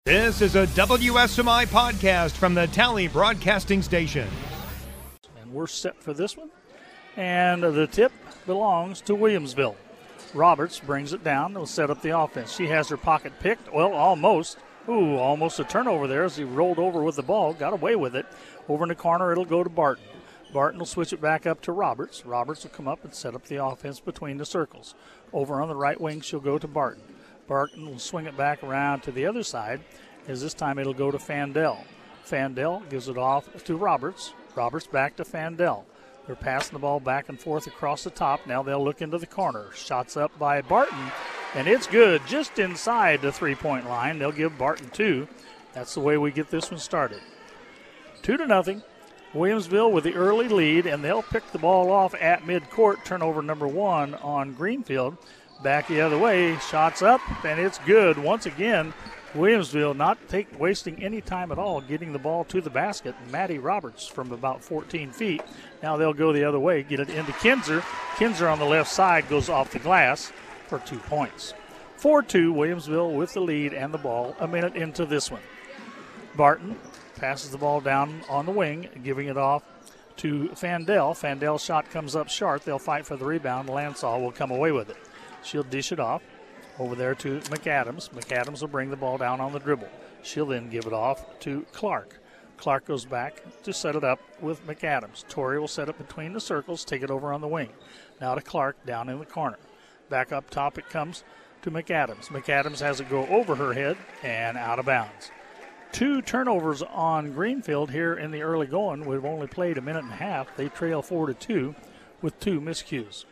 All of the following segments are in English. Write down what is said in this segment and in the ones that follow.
This is a WSMI podcast from the Tally Broadcasting Station. And we're set for this one. And the tip belongs to Williamsville. Roberts brings it down. They'll set up the offense. She has her pocket picked. Well, almost. Almost a turnover there as he rolled over with the ball. Got away with it. Over in the corner, it'll go to Barton. Barton will switch it back up to Roberts. Roberts will come up and set up the offense between the circles. Over on the right wing, she'll go to Barton. Barton will swing it back around to the other side, as this time it'll go to Fandel. Fandel gives it off to Roberts. Roberts back to Fandel. They're passing the ball back and forth across the top. Now they'll look into the corner. Shots up by Barton, and it's good just inside the three-point line. They'll give Barton 2. That's the way we get this one started. 2-0. Williamsville with the early lead, and they'll pick the ball off at midcourt. Turnover number 1 on Greenfield. Back the other way, shots up, and it's good. Once again, Williamsville not wasting any time at all getting the ball to the basket. Maddie Roberts from about 14 feet. Now they'll go the other way, get it into Kinzer. Kinzer on the left side goes off the glass for 2 points. 4-2, Williamsville with the lead and the ball a minute into this one. Barton passes the ball down on the wing, giving it off to Fandel. Fandel's shot comes up short. They'll fight for the rebound. Lansall will come away with it. She'll dish it off over there to McAdams. McAdams will bring the ball down on the dribble. She'll then give it off to Clark. Clark goes back to set it up with McAdams. Torrey will set it between the circles, take it over on the wing. Now to Clark down in the corner. Back up top it comes to McAdams. McAdams has it go over her head and out of bounds. 2 turnovers on Greenfield here in the early going. We've only played a minute and a half. They trail 4-2 with 2 miscues.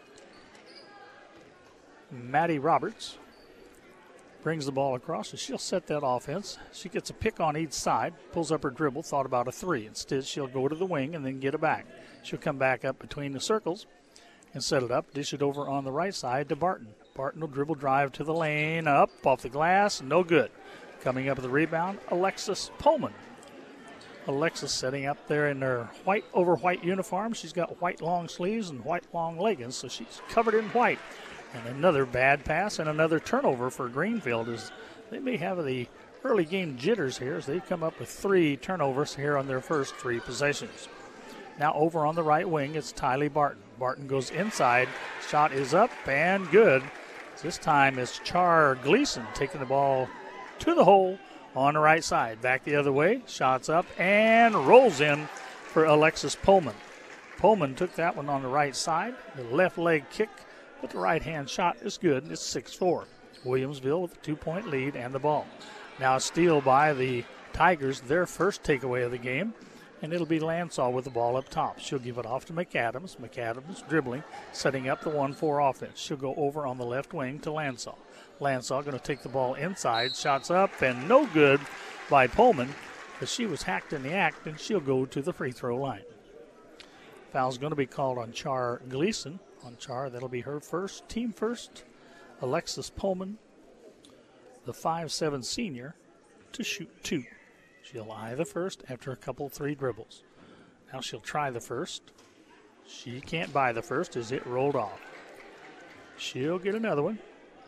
Maddie Roberts brings the ball across, and she'll set that offense. She gets a pick on each side, pulls up her dribble, thought about a 3. Instead, she'll go to the wing and then get it back. She'll come back up between the circles and set it up, dish it over on the right side to Barton. Barton will dribble drive to the lane, up, off the glass, no good. Coming up with the rebound, Alexis Pullman. Alexis setting up there in her white over white uniform. She's got white long sleeves and white long leggings, so she's covered in white. And another bad pass and another turnover for Greenfield, as they may have the early game jitters here as they come up with 3 turnovers here on their first 3 possessions. Now over on the right wing, it's Tylee Barton. Barton goes inside. Shot is up and good. This time it's Char Gleason taking the ball to the hole on the right side. Back the other way. Shots up and rolls in for Alexis Pullman. Pullman took that one on the right side. The left leg kick. But the right-hand shot is good, and it's 6-4. Williamsville with a 2-point lead and the ball. Now a steal by the Tigers, their first takeaway of the game, and it'll be Lansall with the ball up top. She'll give it off to McAdams. McAdams dribbling, setting up the 1-4 offense. She'll go over on the left wing to Lansall. Lansall going to take the ball inside, shots up, and no good by Pullman, but she was hacked in the act, and she'll go to the free throw line. Foul's going to be called on Char Gleason. On Char, that'll be her first, team first. Alexis Pullman, the 5'7" senior, to shoot 2. She'll eye the first after a couple 3 dribbles. Now she'll try the first. She can't buy the first as it rolled off. She'll get another one.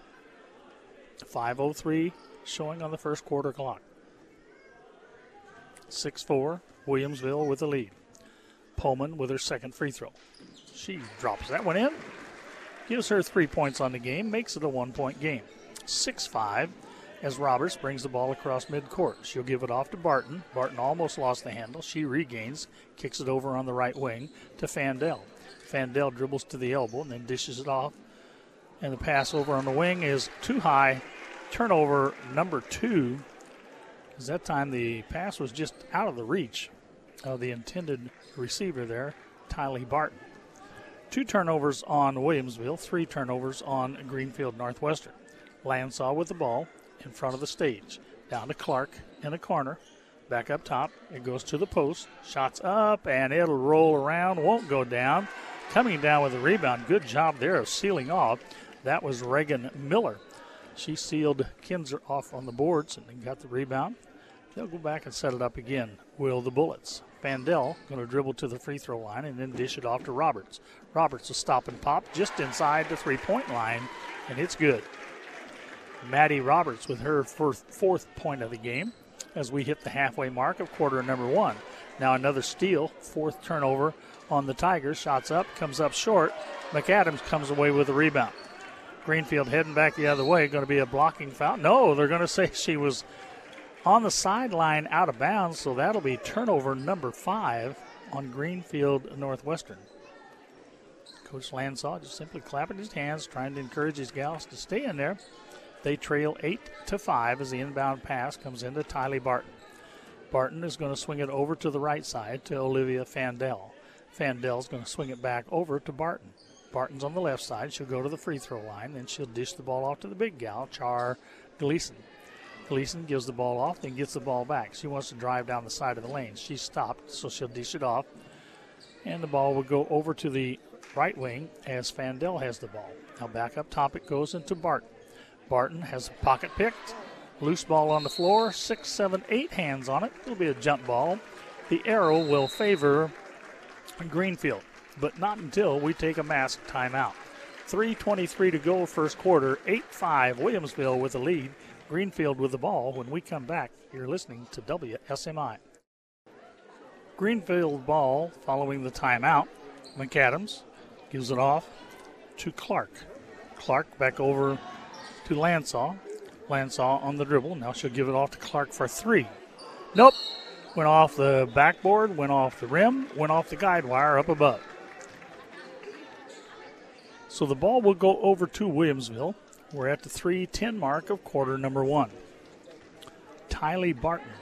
5:03 showing on the first quarter clock. 6-4, Williamsville with the lead. Pullman with her second free throw. She drops that one in, gives her 3 points on the game, makes it a 1-point game. 6-5 as Roberts brings the ball across midcourt. She'll give it off to Barton. Barton almost lost the handle. She regains, kicks it over on the right wing to Fandel. Fandel dribbles to the elbow and then dishes it off. And the pass over on the wing is too high. Turnover number 2. Because that time the pass was just out of the reach of the intended receiver there, Tylee Barton. 2 turnovers on Williamsville, 3 turnovers on Greenfield Northwestern. Lansall with the ball in front of the stage. Down to Clark in the corner. Back up top. It goes to the post. Shots up, and it'll roll around. Won't go down. Coming down with a rebound. Good job there of sealing off. That was Reagan Miller. She sealed Kinzer off on the boards and then got the rebound. They'll go back and set it up again. Will the Bullets. Fandel going to dribble to the free throw line and then dish it off to Roberts. Roberts will stop and pop just inside the 3-point line, and it's good. Maddie Roberts with her fourth point of the game as we hit the halfway mark of quarter number 1. Now another steal, fourth turnover on the Tigers. Shots up, comes up short. McAdams comes away with a rebound. Greenfield heading back the other way. Going to be a blocking foul. No, they're going to say she was on the sideline out of bounds, so that'll be turnover number 5 on Greenfield Northwestern. Coach Lansaw just simply clapping his hands, trying to encourage his gals to stay in there. They trail 8-5 as the inbound pass comes into Tylee Barton. Barton is going to swing it over to the right side to Olivia Fandel. Fandel's going to swing it back over to Barton. Barton's on the left side. She'll go to the free throw line, then she'll dish the ball off to the big gal, Char Gleason. Gleason gives the ball off, then gets the ball back. She wants to drive down the side of the lane. She's stopped, so she'll dish it off. And the ball will go over to the right wing as Fandel has the ball. Now back up top it goes into Barton. Barton has a pocket picked. Loose ball on the floor. 6, 7, 8 hands on it. It'll be a jump ball. The arrow will favor Greenfield, but not until we take a mask timeout. 3:23 to go first quarter. 8-5 Williamsville with the lead. Greenfield with the ball. When we come back, you're listening to WSMI. Greenfield ball following the timeout. McAdams gives it off to Clark. Clark back over to Lansaw. Lansaw on the dribble. Now she'll give it off to Clark for 3. Nope. Went off the backboard, went off the rim, went off the guide wire up above. So the ball will go over to Williamsville. We're at the 3:10 mark of quarter number 1. Tylee Barton,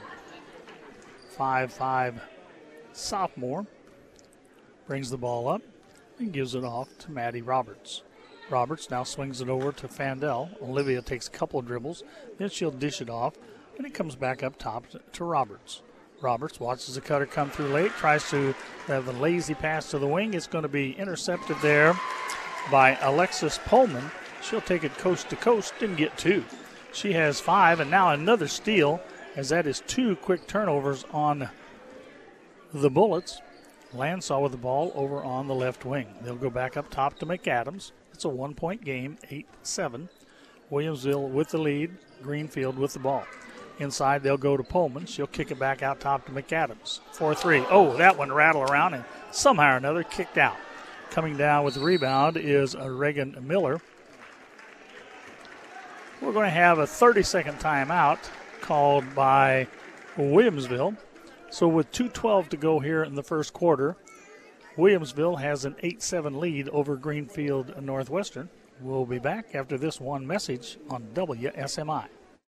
5'5" sophomore, brings the ball up and gives it off to Maddie Roberts. Roberts now swings it over to Fandel. Olivia takes a couple of dribbles, then she'll dish it off, and it comes back up top to Roberts. Roberts watches the cutter come through late, tries to have a lazy pass to the wing. It's going to be intercepted there by Alexis Pullman. She'll take it coast to coast and get 2. She has 5, and now another steal, as that is 2 quick turnovers on the Bullets. Lansaw with the ball over on the left wing. They'll go back up top to McAdams. It's a 1-point game, 8-7. Williamsville with the lead, Greenfield with the ball. Inside, they'll go to Pullman. She'll kick it back out top to McAdams. 4-3. Oh, that one rattled around and somehow or another kicked out. Coming down with the rebound is Reagan Miller. We're going to have a 30-second timeout called by Williamsville. So with 2:12 to go here in the first quarter, Williamsville has an 8-7 lead over Greenfield Northwestern. We'll be back after this one message on WSMI.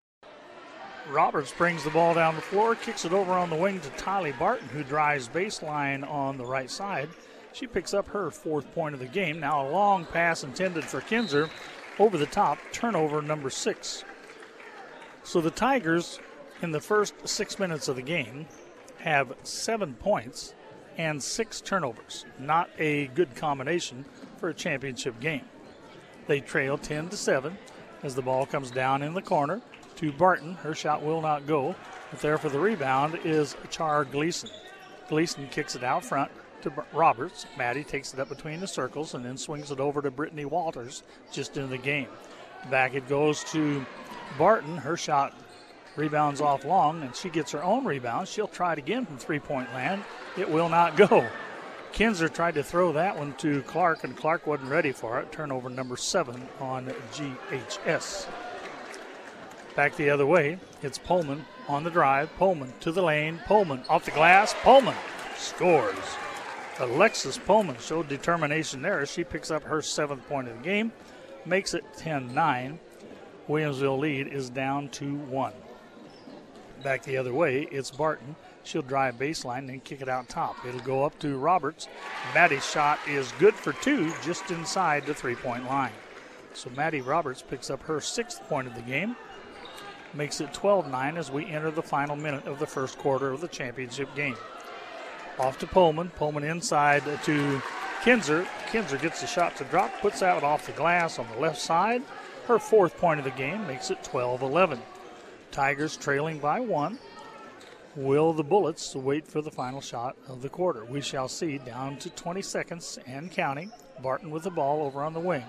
Roberts brings the ball down the floor, kicks it over on the wing to Tylee Barton, who drives baseline on the right side. She picks up her 4th point of the game. Now a long pass intended for Kinzer. Over the top, turnover number 6. So the Tigers, in the first 6 minutes of the game, have 7 points and 6 turnovers. Not a good combination for a championship game. They trail 10-7 as the ball comes down in the corner to Barton. Her shot will not go, but there for the rebound is Char Gleason. Gleason kicks it out front to Roberts. Maddie takes it up between the circles and then swings it over to Brittany Walters just into the game. Back it goes to Barton. Her shot rebounds off long, and she gets her own rebound. She'll try it again from three-point land. It will not go. Kinzer tried to throw that one to Clark, and Clark wasn't ready for it. Turnover number 7 on GHS. Back the other way, it's Pullman on the drive. Pullman to the lane. Pullman off the glass. Pullman scores. Alexis Pullman showed determination there as she picks up her 7th point of the game, makes it 10-9. Williamsville lead is down to 1. Back the other way, it's Barton. She'll drive baseline and kick it out top. It'll go up to Roberts. Maddie's shot is good for 2, just inside the 3-point line. So Maddie Roberts picks up her 6th point of the game, makes it 12-9 as we enter the final minute of the first quarter of the championship game. Off to Pullman. Pullman inside to Kinzer. Kinzer gets the shot to drop, puts out off the glass on the left side. Her 4th point of the game makes it 12-11. Tigers trailing by 1. Will the Bullets wait for the final shot of the quarter? We shall see. Down to 20 seconds and counting. Barton with the ball over on the wing.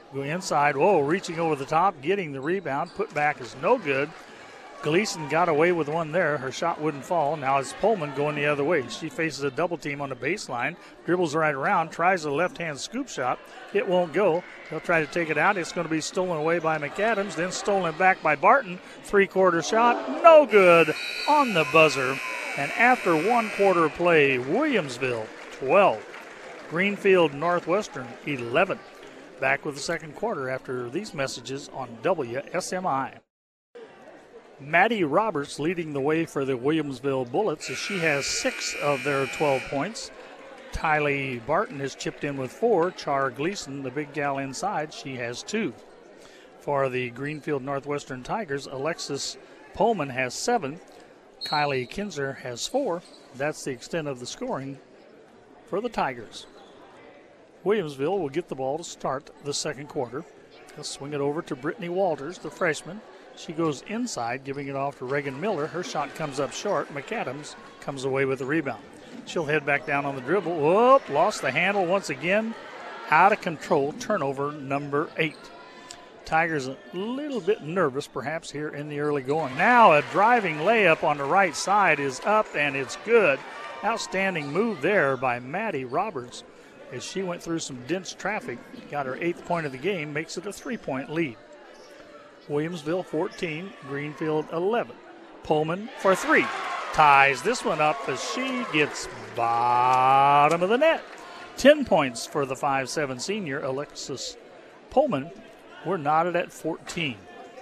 Go inside. Whoa, reaching over the top, getting the rebound. Put back is no good. Gleason got away with one there. Her shot wouldn't fall. Now it's Pullman going the other way. She faces a double team on the baseline. Dribbles right around. Tries a left-hand scoop shot. It won't go. They'll try to take it out. It's going to be stolen away by McAdams. Then stolen back by Barton. Three-quarter shot. No good on the buzzer. And after 1 quarter of play, Williamsville 12. Greenfield Northwestern 11. Back with the second quarter after these messages on WSMI. Maddie Roberts leading the way for the Williamsville Bullets as she has 6 of their 12 points. Tylee Barton has chipped in with 4. Char Gleason, the big gal inside, she has 2. For the Greenfield Northwestern Tigers, Alexis Pullman has 7. Kylie Kinzer has 4. That's the extent of the scoring for the Tigers. Williamsville will get the ball to start the second quarter. They'll swing it over to Brittany Walters, the freshman. She goes inside, giving it off to Reagan Miller. Her shot comes up short. McAdams comes away with the rebound. She'll head back down on the dribble. Whoop, lost the handle once again. Out of control, turnover number 8. Tigers a little bit nervous perhaps here in the early going. Now a driving layup on the right side is up and it's good. Outstanding move there by Maddie Roberts as she went through some dense traffic. Got her 8th point of the game, makes it a 3-point lead. Williamsville 14, Greenfield 11. Pullman for 3. Ties this one up as she gets bottom of the net. 10 points for the 5'7" senior, Alexis Pullman. We're knotted at 14.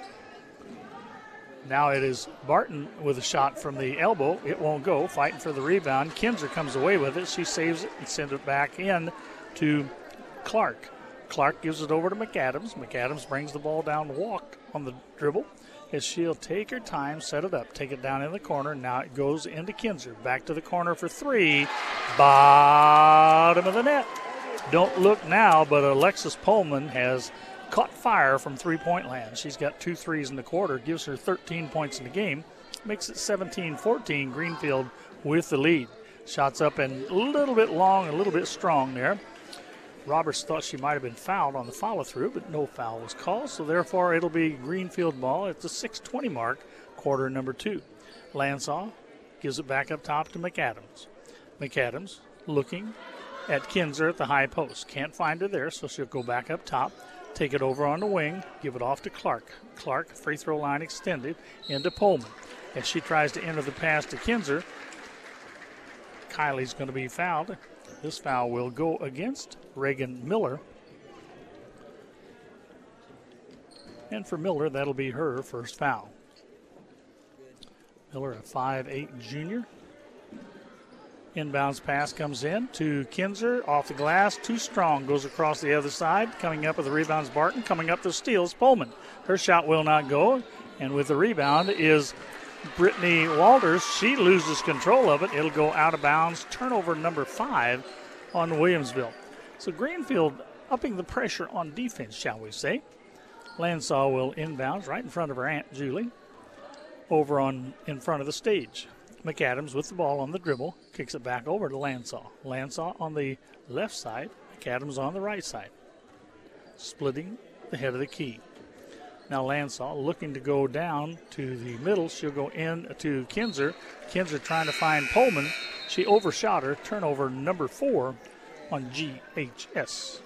Now it is Barton with a shot from the elbow. It won't go, fighting for the rebound. Kinzer comes away with it. She saves it and sends it back in to Clark. Clark gives it over to McAdams. McAdams brings the ball down the walk on the dribble as she'll take her time, set it up, take it down in the corner. Now it goes into Kinzer. Back to the corner for 3. Bottom of the net. Don't look now, but Alexis Pullman has caught fire from three-point land. She's got 2 threes in the quarter, gives her 13 points in the game, makes it 17-14, Greenfield with the lead. Shots up and a little bit long, a little bit strong there. Roberts thought she might have been fouled on the follow-through, but no foul was called, so therefore it'll be Greenfield ball at the 6:20 mark, quarter number 2. Lansaw gives it back up top to McAdams. McAdams looking at Kinzer at the high post. Can't find her there, so she'll go back up top, take it over on the wing, give it off to Clark. Clark, free throw line extended into Pullman. As she tries to enter the pass to Kinzer, Kylie's going to be fouled. This foul will go against Reagan Miller. And for Miller, that'll be her first foul. Miller, a 5'8" junior. Inbounds pass comes in to Kinzer, off the glass, too strong, goes across the other side. Coming up with the rebounds, Barton. Coming up the steals, Pullman. Her shot will not go, and with the rebound is Brittany Walters. She loses control of it. It'll go out of bounds. Turnover number 5 on Williamsville. So Greenfield upping the pressure on defense, shall we say. Lansaw will inbounds right in front of her Aunt Julie, over in front of the stage. McAdams with the ball on the dribble, kicks it back over to Lansaw. Lansaw on the left side, McAdams on the right side. Splitting the head of the key. Now Lansaw looking to go down to the middle. She'll go in to Kinzer. Kinzer trying to find Pullman. She overshot her. Turnover number 4 on GHS.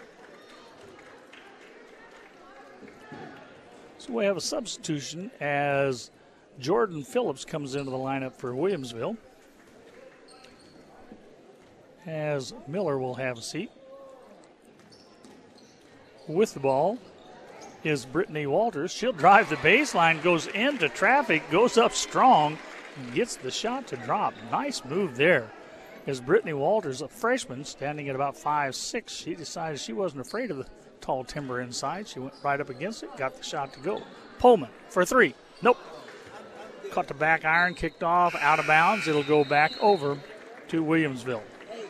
So we have a substitution as Jordan Phillips comes into the lineup for Williamsville. As Miller will have a seat. With the ball is Brittany Walters. She'll drive the baseline, goes into traffic, goes up strong, and gets the shot to drop. Nice move there. As Brittany Walters, a freshman, standing at about 5'6", she decided she wasn't afraid of the tall timber inside. She went right up against it, got the shot to go. Pullman for 3. Nope. Caught the back iron, kicked off, out of bounds. It'll go back over to Williamsville.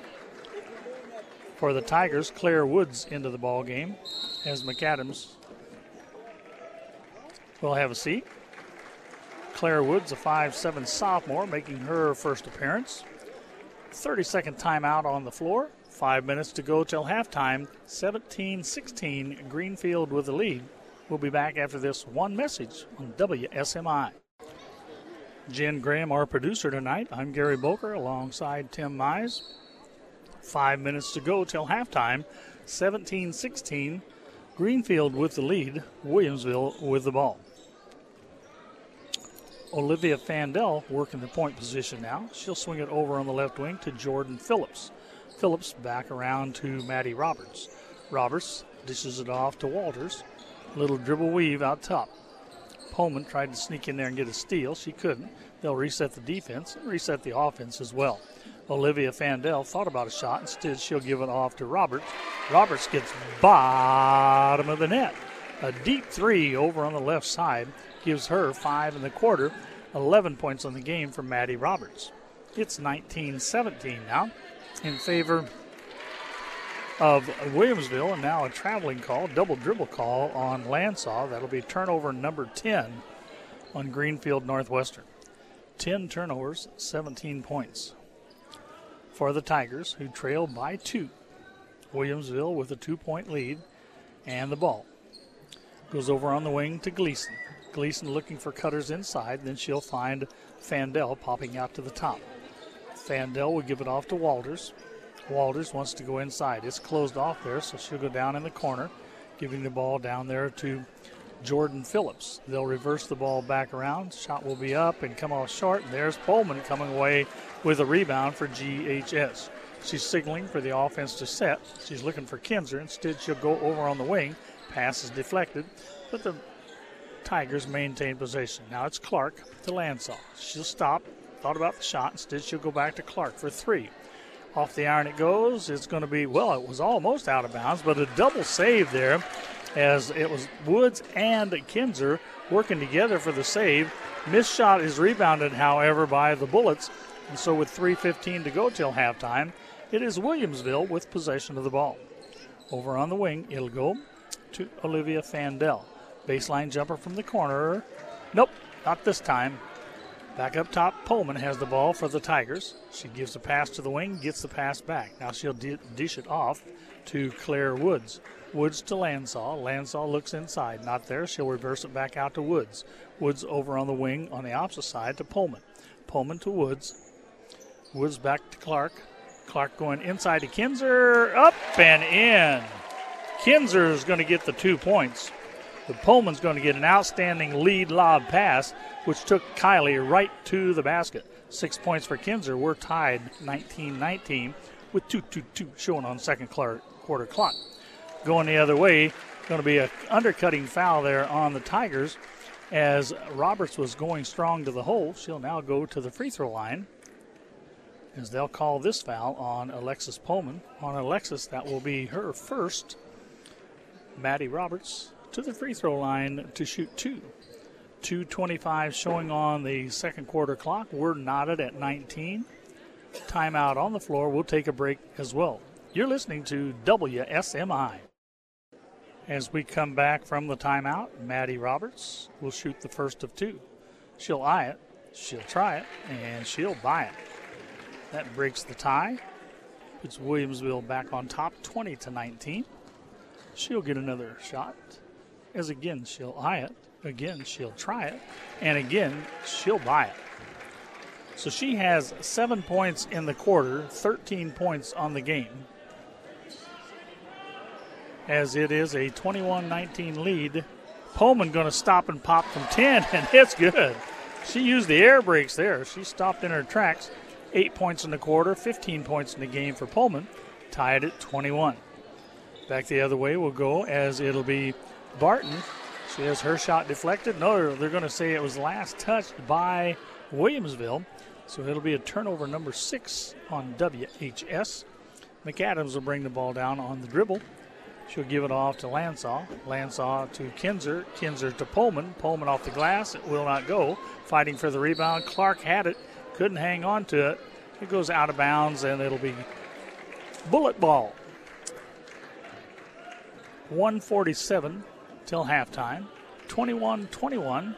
For the Tigers, Claire Woods into the ball game as McAdams will have a seat. Claire Woods, a 5'7" sophomore, making her first appearance. 30-second timeout on the floor. 5 minutes to go till halftime. 17-16, Greenfield with the lead. We'll be back after this one message on WSMI. Jen Graham, our producer tonight. I'm Gary Boker alongside Tim Mize. 5 minutes to go till halftime. 17-16, Greenfield with the lead. Williamsville with the ball. Olivia Fandel working the point position now. She'll swing it over on the left wing to Jordan Phillips. Phillips back around to Maddie Roberts. Roberts dishes it off to Walters. Little dribble weave out top. Pullman tried to sneak in there and get a steal. She couldn't. They'll reset the defense and reset the offense as well. Olivia Fandel thought about a shot. Instead, she'll give it off to Roberts. Roberts gets bottom of the net. A deep three over on the left side gives her 5 in the quarter, 11 points on the game for Maddie Roberts. It's 19-17 now in favor of Williamsville, and now a traveling call, double dribble call on Lansaw. That'll be turnover number 10 on Greenfield Northwestern. 10 turnovers, 17 points for the Tigers, who trail by 2. Williamsville with a 2-point lead, and the ball goes over on the wing to Gleason. Gleason looking for cutters inside, then she'll find Fandel popping out to the top. Fandel will give it off to Walters. Walters wants to go inside. It's closed off there, so she'll go down in the corner, giving the ball down there to Jordan Phillips. They'll reverse the ball back around. Shot will be up and come off short. And there's Pullman coming away with a rebound for GHS. She's signaling for the offense to set. She's looking for Kinzer. Instead, she'll go over on the wing. Pass is deflected, but the Tigers maintain possession. Now it's Clark to Lansaw. She'll stop. Thought about the shot. Instead, she'll go back to Clark for 3. Off the iron it goes. It's going to be, well, it was almost out of bounds, but a double save there as it was Woods and Kinzer working together for the save. Missed shot is rebounded, however, by the Bullets. And so with 3:15 to go till halftime, it is Williamsville with possession of the ball. Over on the wing, it'll go to Olivia Fandel. Baseline jumper from the corner. Nope, not this time. Back up top, Pullman has the ball for the Tigers. She gives a pass to the wing, gets the pass back. Now she'll dish it off to Claire Woods. Woods to Lansaw. Lansaw looks inside. Not there. She'll reverse it back out to Woods. Woods over on the wing on the opposite side to Pullman. Pullman to Woods. Woods back to Clark. Clark going inside to Kinzer. Up and in. Kinzer is going to get the 2 points. But Pullman's going to get an outstanding lead lob pass, which took Kylie right to the basket. 6 points for Kinzer. We're tied 19-19 with 2:22 showing on second quarter clock. Going the other way, going to be an undercutting foul there on the Tigers as Roberts was going strong to the hole. She'll now go to the free throw line as they'll call this foul on Alexis Pullman. On Alexis, that will be her first. Maddie Roberts to the free throw line to shoot 2. 2:25 showing on the second quarter clock. We're knotted at 19. Timeout on the floor. We'll take a break as well. You're listening to WSMI. As we come back from the timeout, Maddie Roberts will shoot the first of 2. She'll eye it, she'll try it, and she'll buy it. That breaks the tie. Puts Williamsville back on top 20-19. She'll get another shot. As again, she'll eye it. Again, she'll try it. And again, she'll buy it. So she has 7 points in the quarter, 13 points on the game. As it is a 21-19 lead. Pullman going to stop and pop from 10, and it's good. She used the air brakes there. She stopped in her tracks. 8 points in the quarter, 15 points in the game for Pullman. Tied at 21. Back the other way will go as it'll be Barton. She has her shot deflected. No, they're going to say it was last touched by Williamsville. So it'll be a turnover number 6 on WHS. McAdams will bring the ball down on the dribble. She'll give it off to Lansaw. Lansaw to Kinzer. Kinzer to Pullman. Pullman off the glass. It will not go. Fighting for the rebound. Clark had it. Couldn't hang on to it. It goes out of bounds, and it'll be bullet ball. 1:47 till halftime. 21-21.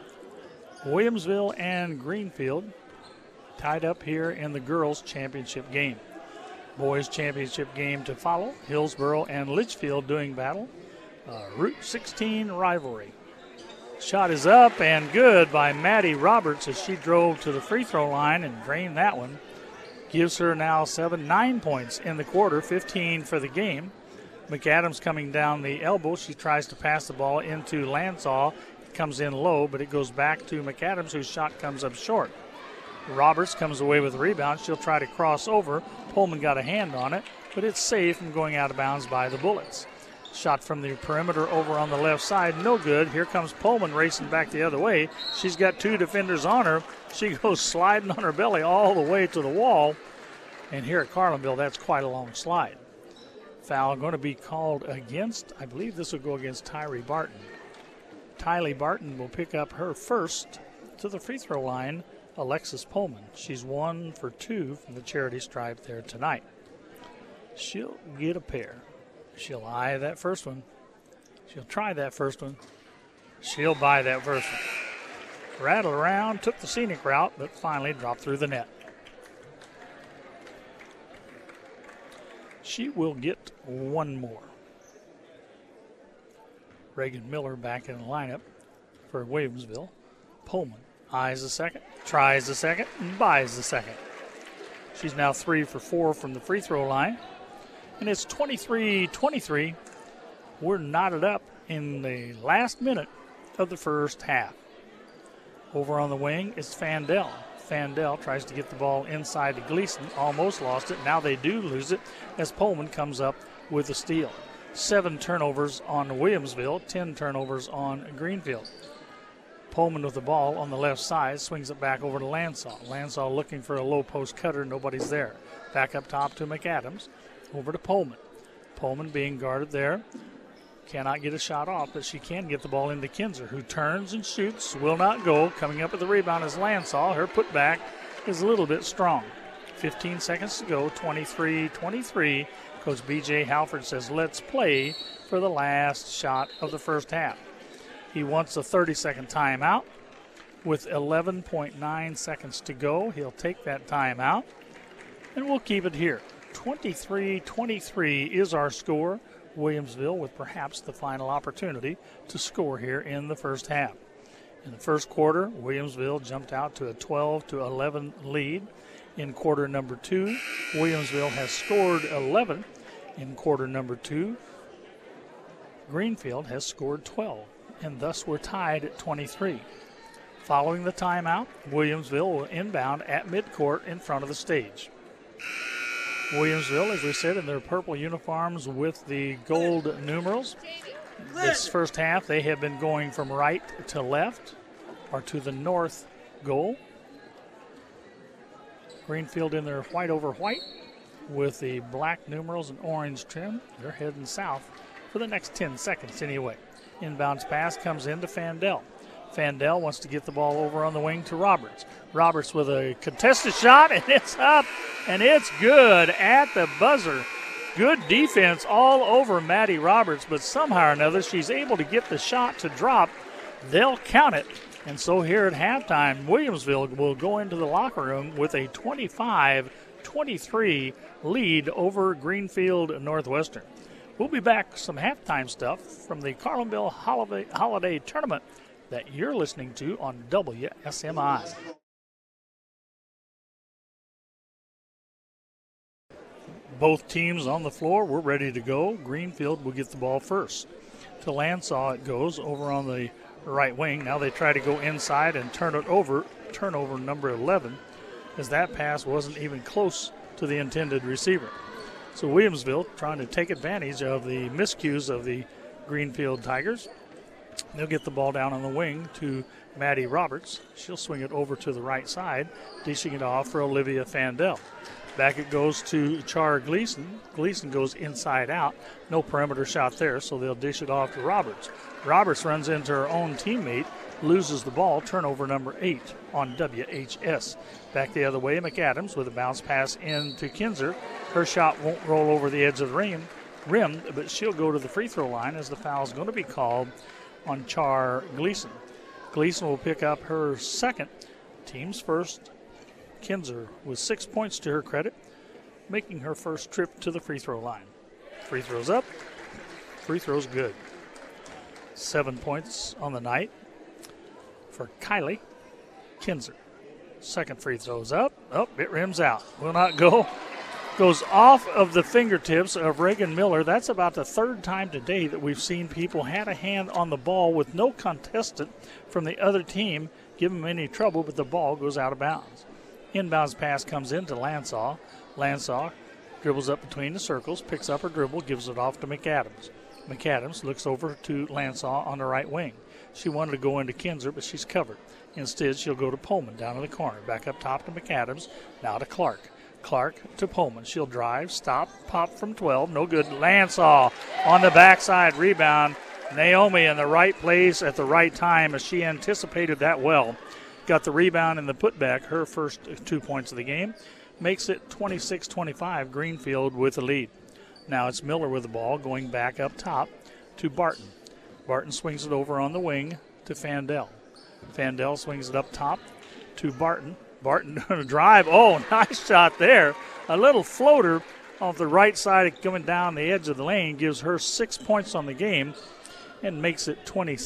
Williamsville and Greenfield tied up here in the girls' championship game. Boys championship game to follow. Hillsboro and Litchfield doing battle. Route 16 rivalry. Shot is up and good by Maddie Roberts as she drove to the free throw line and drained that one. Gives her now 9 points in the quarter, 15 for the game. McAdams coming down the elbow. She tries to pass the ball into Lansaw. It comes in low, but it goes back to McAdams, whose shot comes up short. Roberts comes away with a rebound. She'll try to cross over. Pullman got a hand on it, but it's safe from going out of bounds by the Bullets. Shot from the perimeter over on the left side, no good. Here comes Pullman racing back the other way. She's got 2 defenders on her. She goes sliding on her belly all the way to the wall. And here at Carlinville, that's quite a long slide. Foul going to be called against, I believe this will go against Tylee Barton. Tylee Barton will pick up her first to the free throw line, Alexis Pullman. She's 1 for 2 from the charity stripe there tonight. She'll get a pair. She'll eye that first one. She'll try that first one. She'll buy that first one. Rattled around, took the scenic route, but finally dropped through the net. She will get 1 more. Reagan Miller back in the lineup for Williamsville. Pullman eyes the second, tries the second, and buys the second. She's now 3 for 4 from the free throw line. And it's 23-23. We're knotted up in the last minute of the first half. Over on the wing is Fandel. Fandel tries to get the ball inside to Gleason. Almost lost it. Now they do lose it as Pullman comes up with a steal. 7 turnovers on Williamsville, 10 turnovers on Greenfield. Pullman with the ball on the left side, swings it back over to Lansaw. Lansaw looking for a low post cutter, nobody's there. Back up top to McAdams. Over to Pullman. Pullman being guarded there. Cannot get a shot off, but she can get the ball into Kinzer, who turns and shoots. Will not go. Coming up with the rebound is Lansaw. Her putback is a little bit strong. 15 seconds to go. 23-23. Coach B.J. Halford says, let's play for the last shot of the first half. He wants a 30-second timeout with 11.9 seconds to go. He'll take that timeout, and we'll keep it here. 23-23 is our score. Williamsville with perhaps the final opportunity to score here in the first half. In the first quarter, Williamsville jumped out to a 12-11 lead. In quarter number 2, Williamsville has scored 11. In quarter number 2, Greenfield has scored 12, and thus we're tied at 23. Following the timeout, Williamsville will inbound at midcourt in front of the stage. Williamsville, as we said, in their purple uniforms with the gold numerals. This first half, they have been going from right to left or to the north goal. Greenfield in their white over white with the black numerals and orange trim. They're heading south for the next 10 seconds anyway. Inbounds pass comes into Fandel. Fandel wants to get the ball over on the wing to Roberts. Roberts with a contested shot, and it's up, and it's good at the buzzer. Good defense all over Maddie Roberts, but somehow or another she's able to get the shot to drop. They'll count it. And so here at halftime, Williamsville will go into the locker room with a 25-23 lead over Greenfield Northwestern. We'll be back with some halftime stuff from the Carlinville Holiday Tournament that you're listening to on WSMI. Both teams on the floor. We're ready to go. Greenfield will get the ball first. To Lansaw it goes over on the right wing. Now they try to go inside and turn it over. Turnover number 11, as that pass wasn't even close to the intended receiver. So Williamsville trying to take advantage of the miscues of the Greenfield Tigers. They'll get the ball down on the wing to Maddie Roberts. She'll swing it over to the right side, dishing it off for Olivia Fandel. Back it goes to Char Gleason. Gleason goes inside out. No perimeter shot there, so they'll dish it off to Roberts. Roberts runs into her own teammate, loses the ball. Turnover number 8 on WHS. Back the other way, McAdams with a bounce pass in to Kinzer. Her shot won't roll over the edge of the rim, but she'll go to the free throw line as the foul is going to be called on Char Gleason. Gleason will pick up her second, team's first. Kinzer with 6 points to her credit. making her first trip to the free throw line. Free throws up. Free throws good. 7 points on the night for Kylie Kinzer. Second free throw's up. Oh, it rims out. Will not go. Goes off of the fingertips of Reagan Miller. That's about the third time today that we've seen people had a hand on the ball with no contestant from the other team give them any trouble, but the ball goes out of bounds. Inbounds pass comes into Lansaw. Lansaw dribbles up between the circles, picks up her dribble, gives it off to McAdams. McAdams looks over to Lansaw on the right wing. She wanted to go into Kinzer, but she's covered. Instead, she'll go to Pullman down in the corner. Back up top to McAdams, now to Clark. Clark to Pullman. She'll drive, stop, pop from 12. No good. Lansaw on the backside rebound. Naomi in the right place at the right time as she anticipated that well. Got the rebound and the putback, her first 2 points of the game. Makes it 26-25, Greenfield with the lead. Now it's Miller with the ball going back up top to Barton. Barton swings it over on the wing to Fandel. Fandel swings it up top to Barton. Barton going to drive. Oh, nice shot there. A little floater off the right side coming down the edge of the lane gives her 6 points on the game and makes it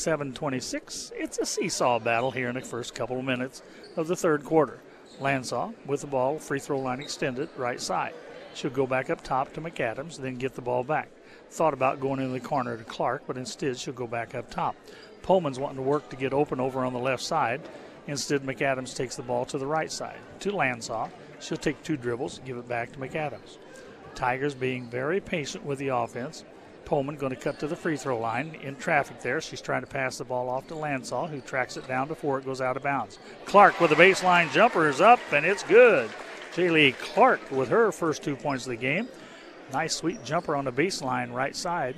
27-26. It's a seesaw battle here in the first couple of minutes of the third quarter. Lansaw with the ball, free throw line extended, right side. She'll go back up top to McAdams, then get the ball back. Thought about going into the corner to Clark, but instead she'll go back up top. Pullman's wanting to work to get open over on the left side. Instead, McAdams takes the ball to the right side, to Lansaw. She'll take 2 dribbles, give it back to McAdams. Tigers being very patient with the offense. Pullman going to cut to the free throw line. In traffic there, she's trying to pass the ball off to Lansaw, who tracks it down before it goes out of bounds. Clark with the baseline jumper is up, and it's good. Jaylee Clark with her first 2 points of the game. Nice, sweet jumper on the baseline right side.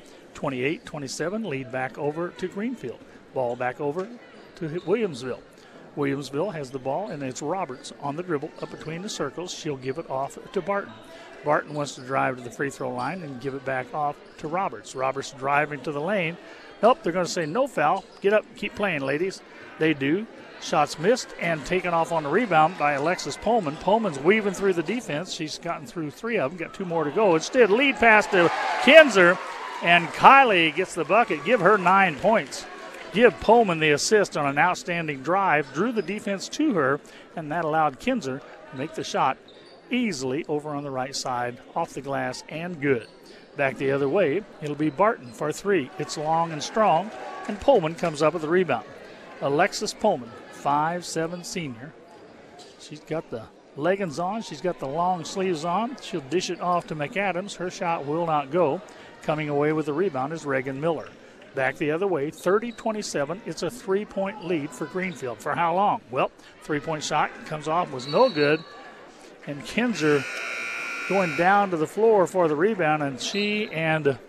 28-27, lead back over to Greenfield. Ball back over to Williamsville. Williamsville has the ball, and it's Roberts on the dribble up between the circles. She'll give it off to Barton. Barton wants to drive to the free throw line and give it back off to Roberts. Roberts driving to the lane. Nope, they're going to say no foul. Get up, keep playing, ladies. They do. Shots missed and taken off on the rebound by Alexis Pullman. Pullman's weaving through the defense. She's gotten through 3 of them, got 2 more to go. Instead, lead pass to Kinzer, and Kylie gets the bucket. Give her 9 points. Give Pullman the assist on an outstanding drive, drew the defense to her, and that allowed Kinzer to make the shot easily over on the right side, off the glass, and good. Back the other way, it'll be Barton for 3. It's long and strong, and Pullman comes up with the rebound. Alexis Pullman, 5'7" senior. She's got the leggings on. She's got the long sleeves on. She'll dish it off to McAdams. Her shot will not go. Coming away with the rebound is Reagan Miller. Back the other way, 30-27. It's a 3-point lead for Greenfield. For how long? Well, 3-point shot comes off, was no good. And Kinzer going down to the floor for the rebound, and she and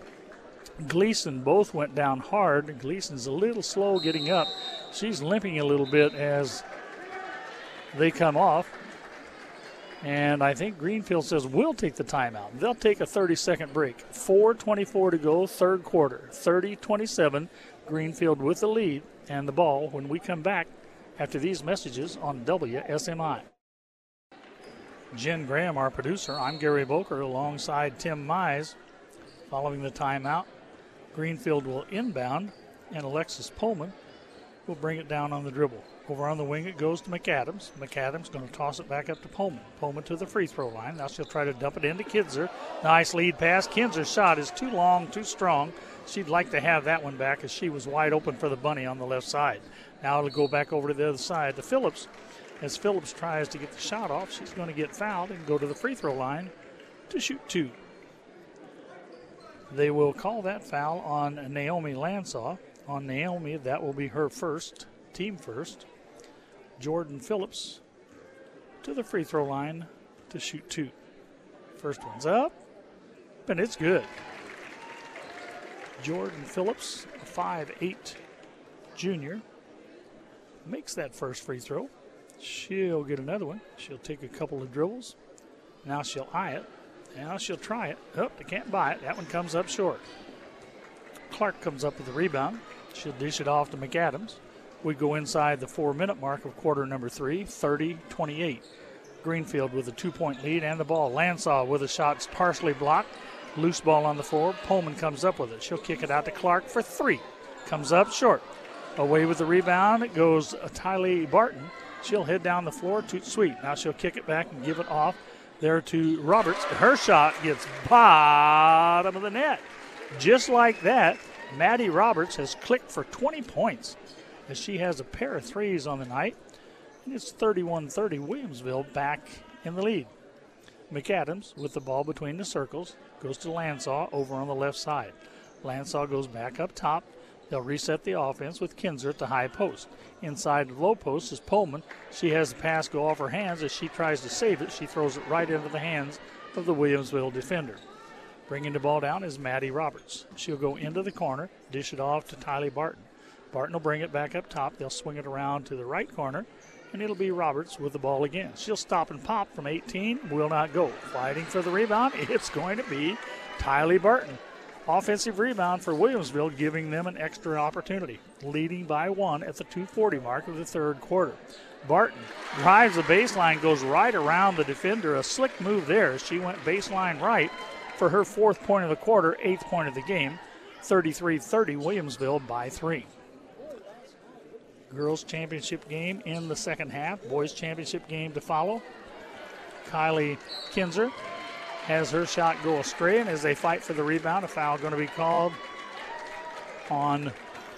Gleason both went down hard. Gleason's a little slow getting up. She's limping a little bit as they come off. And I think Greenfield says we'll take the timeout. They'll take a 30-second break. 4:24 to go, third quarter. 30-27, Greenfield with the lead and the ball when we come back after these messages on WSMI. Jen Graham, our producer. I'm Gary Boker alongside Tim Mize. Following the timeout, Greenfield will inbound, and Alexis Pullman will bring it down on the dribble. Over on the wing, it goes to McAdams. McAdams going to toss it back up to Pullman. Pullman to the free throw line. Now she'll try to dump it into Kinzer. Nice lead pass. Kinzer's shot is too long, too strong. She'd like to have that one back as she was wide open for the bunny on the left side. Now it'll go back over to the other side to Phillips. As Phillips tries to get the shot off, she's going to get fouled and go to the free throw line to shoot 2. They will call that foul on Naomi Lansaw. On Naomi, that will be her first, team first. Jordan Phillips to the free throw line to shoot 2. First one's up, and it's good. Jordan Phillips, a 5'8" junior, makes that first free throw. She'll get another one. She'll take a couple of dribbles. Now she'll eye it. Now she'll try it. Oh, they can't buy it. That one comes up short. Clark comes up with the rebound. She'll dish it off to McAdams. We go inside the 4-minute mark of quarter number 3, 30-28. Greenfield with a 2-point lead and the ball. Lansaw with a shot partially blocked. Loose ball on the floor. Pullman comes up with it. She'll kick it out to Clark for 3. Comes up short. Away with the rebound. It goes Tylee Barton. She'll head down the floor to Sweet. Now she'll kick it back and give it off there to Roberts. Her shot gets bottom of the net. Just like that, Maddie Roberts has clicked for 20 points as she has a pair of threes on the night. And it's 31-30, Williamsville back in the lead. McAdams with the ball between the circles goes to Lansaw over on the left side. Lansaw goes back up top. They'll reset the offense with Kinzer at the high post. Inside the low post is Pullman. She has the pass go off her hands. As she tries to save it, she throws it right into the hands of the Williamsville defender. Bringing the ball down is Maddie Roberts. She'll go into the corner, dish it off to Tylee Barton. Barton will bring it back up top. They'll swing it around to the right corner, and it'll be Roberts with the ball again. She'll stop and pop from 18, will not go. Fighting for the rebound, it's going to be Tylee Barton. Offensive rebound for Williamsville, giving them an extra opportunity, leading by 1 at the 2:40 mark of the third quarter. Barton drives the baseline, goes right around the defender. A slick move there. She went baseline right for her 4th point of the quarter, 8th point of the game. 33-30, Williamsville by 3. Girls championship game in the second half. Boys championship game to follow. Kylie Kinzer has her shot go astray, and as they fight for the rebound, a foul going to be called on,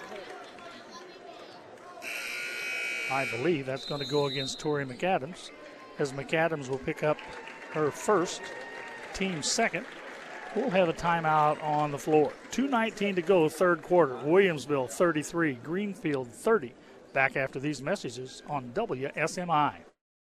I believe that's going to go against Tori McAdams, as McAdams will pick up her first, team second. We'll have a timeout on the floor. 2:19 to go, third quarter. Williamsville 33, Greenfield 30. Back after these messages on WSMI.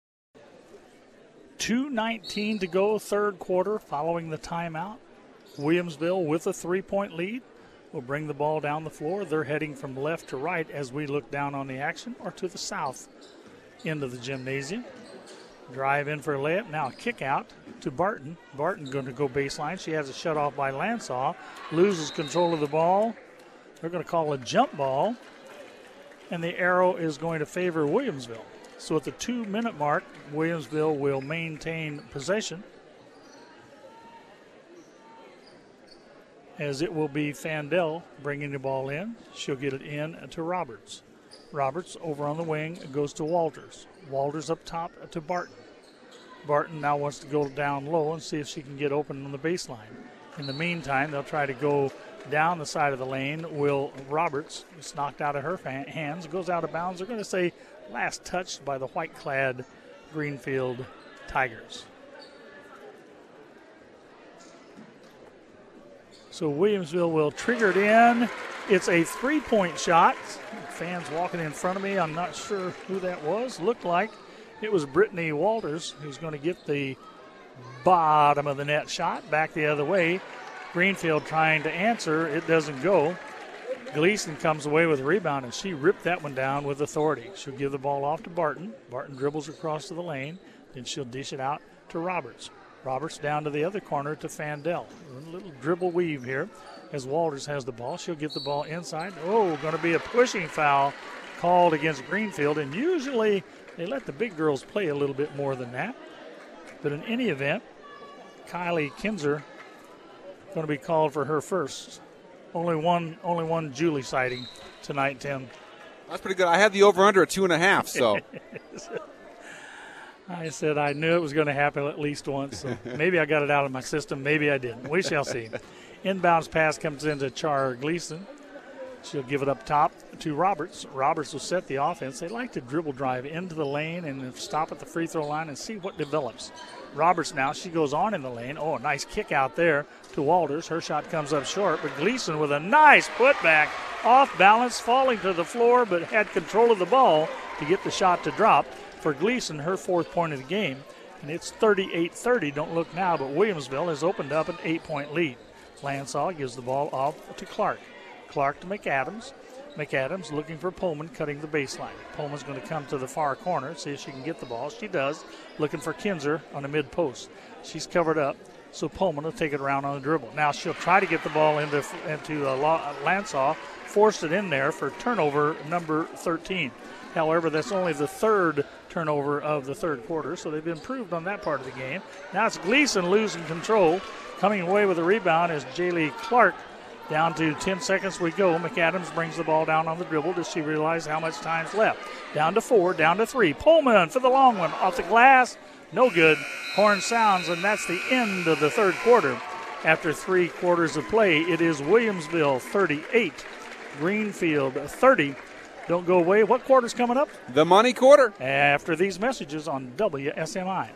2:19 to go, third quarter, following the timeout. Williamsville with a 3-point lead will bring the ball down the floor. They're heading from left to right as we look down on the action, or to the south end of the gymnasium. Drive in for a layup. Now a kick out to Barton. Barton going to go baseline. She has a shut off by Lansaw. Loses control of the ball. They're going to call a jump ball, and the arrow is going to favor Williamsville. So at the 2-minute mark, Williamsville will maintain possession, as it will be Fandel bringing the ball in. She'll get it in to Roberts. Roberts over on the wing goes to Walters. Walters up top to Barton. Barton now wants to go down low and see if she can get open on the baseline. In the meantime, they'll try to go down the side of the lane. Will Roberts, it's knocked out of her hands, goes out of bounds. They're going to say last touched by the white-clad Greenfield Tigers. So Williamsville will trigger it in. It's a 3-point shot. Fans walking in front of me. I'm not sure who that was. Looked like it was Brittany Walters who's going to get the bottom of the net shot back the other way. Greenfield trying to answer. It doesn't go. Gleason comes away with a rebound, and she ripped that one down with authority. She'll give the ball off to Barton. Barton dribbles across to the lane. Then she'll dish it out to Roberts. Roberts down to the other corner to Fandel. A little dribble weave here as Walters has the ball. She'll get the ball inside. Oh, going to be a pushing foul called against Greenfield. And usually they let the big girls play a little bit more than that. But in any event, Kylie Kinzer going to be called for her first. Only one Julie sighting tonight, Tim. That's pretty good. I had the over-under at 2.5, so. I said I knew it was going to happen at least once. So maybe I got it out of my system. Maybe I didn't. We shall see. Inbounds pass comes into Char Gleason. She'll give it up top to Roberts. Roberts will set the offense. They like to dribble drive into the lane and stop at the free throw line and see what develops. Roberts now, she goes on in the lane. Oh, a nice kick out there to Walters. Her shot comes up short, but Gleason with a nice putback, off balance, falling to the floor, but had control of the ball to get the shot to drop. For Gleason, her 4th point of the game, and it's 38-30. Don't look now, but Williamsville has opened up an 8-point lead. Lansaw gives the ball off to Clark. Clark to McAdams. McAdams looking for Pullman, cutting the baseline. Pullman's going to come to the far corner, see if she can get the ball. She does, looking for Kinzer on the mid-post. She's covered up, so Pullman will take it around on the dribble. Now she'll try to get the ball into Lansaw, forced it in there for turnover number 13. However, that's only the third turnover of the third quarter, so they've improved on that part of the game. Now it's Gleason losing control. Coming away with a rebound is Jaylee Clark. Down to 10 seconds we go. McAdams brings the ball down on the dribble. Does she realize how much time's left? Down to 4, down to 3. Pullman for the long one. Off the glass. No good. Horn sounds, and that's the end of the third quarter. After 3 quarters of play, it is Williamsville 38, Greenfield 30. Don't go away. What quarter's coming up? The money quarter. After these messages on WSMI.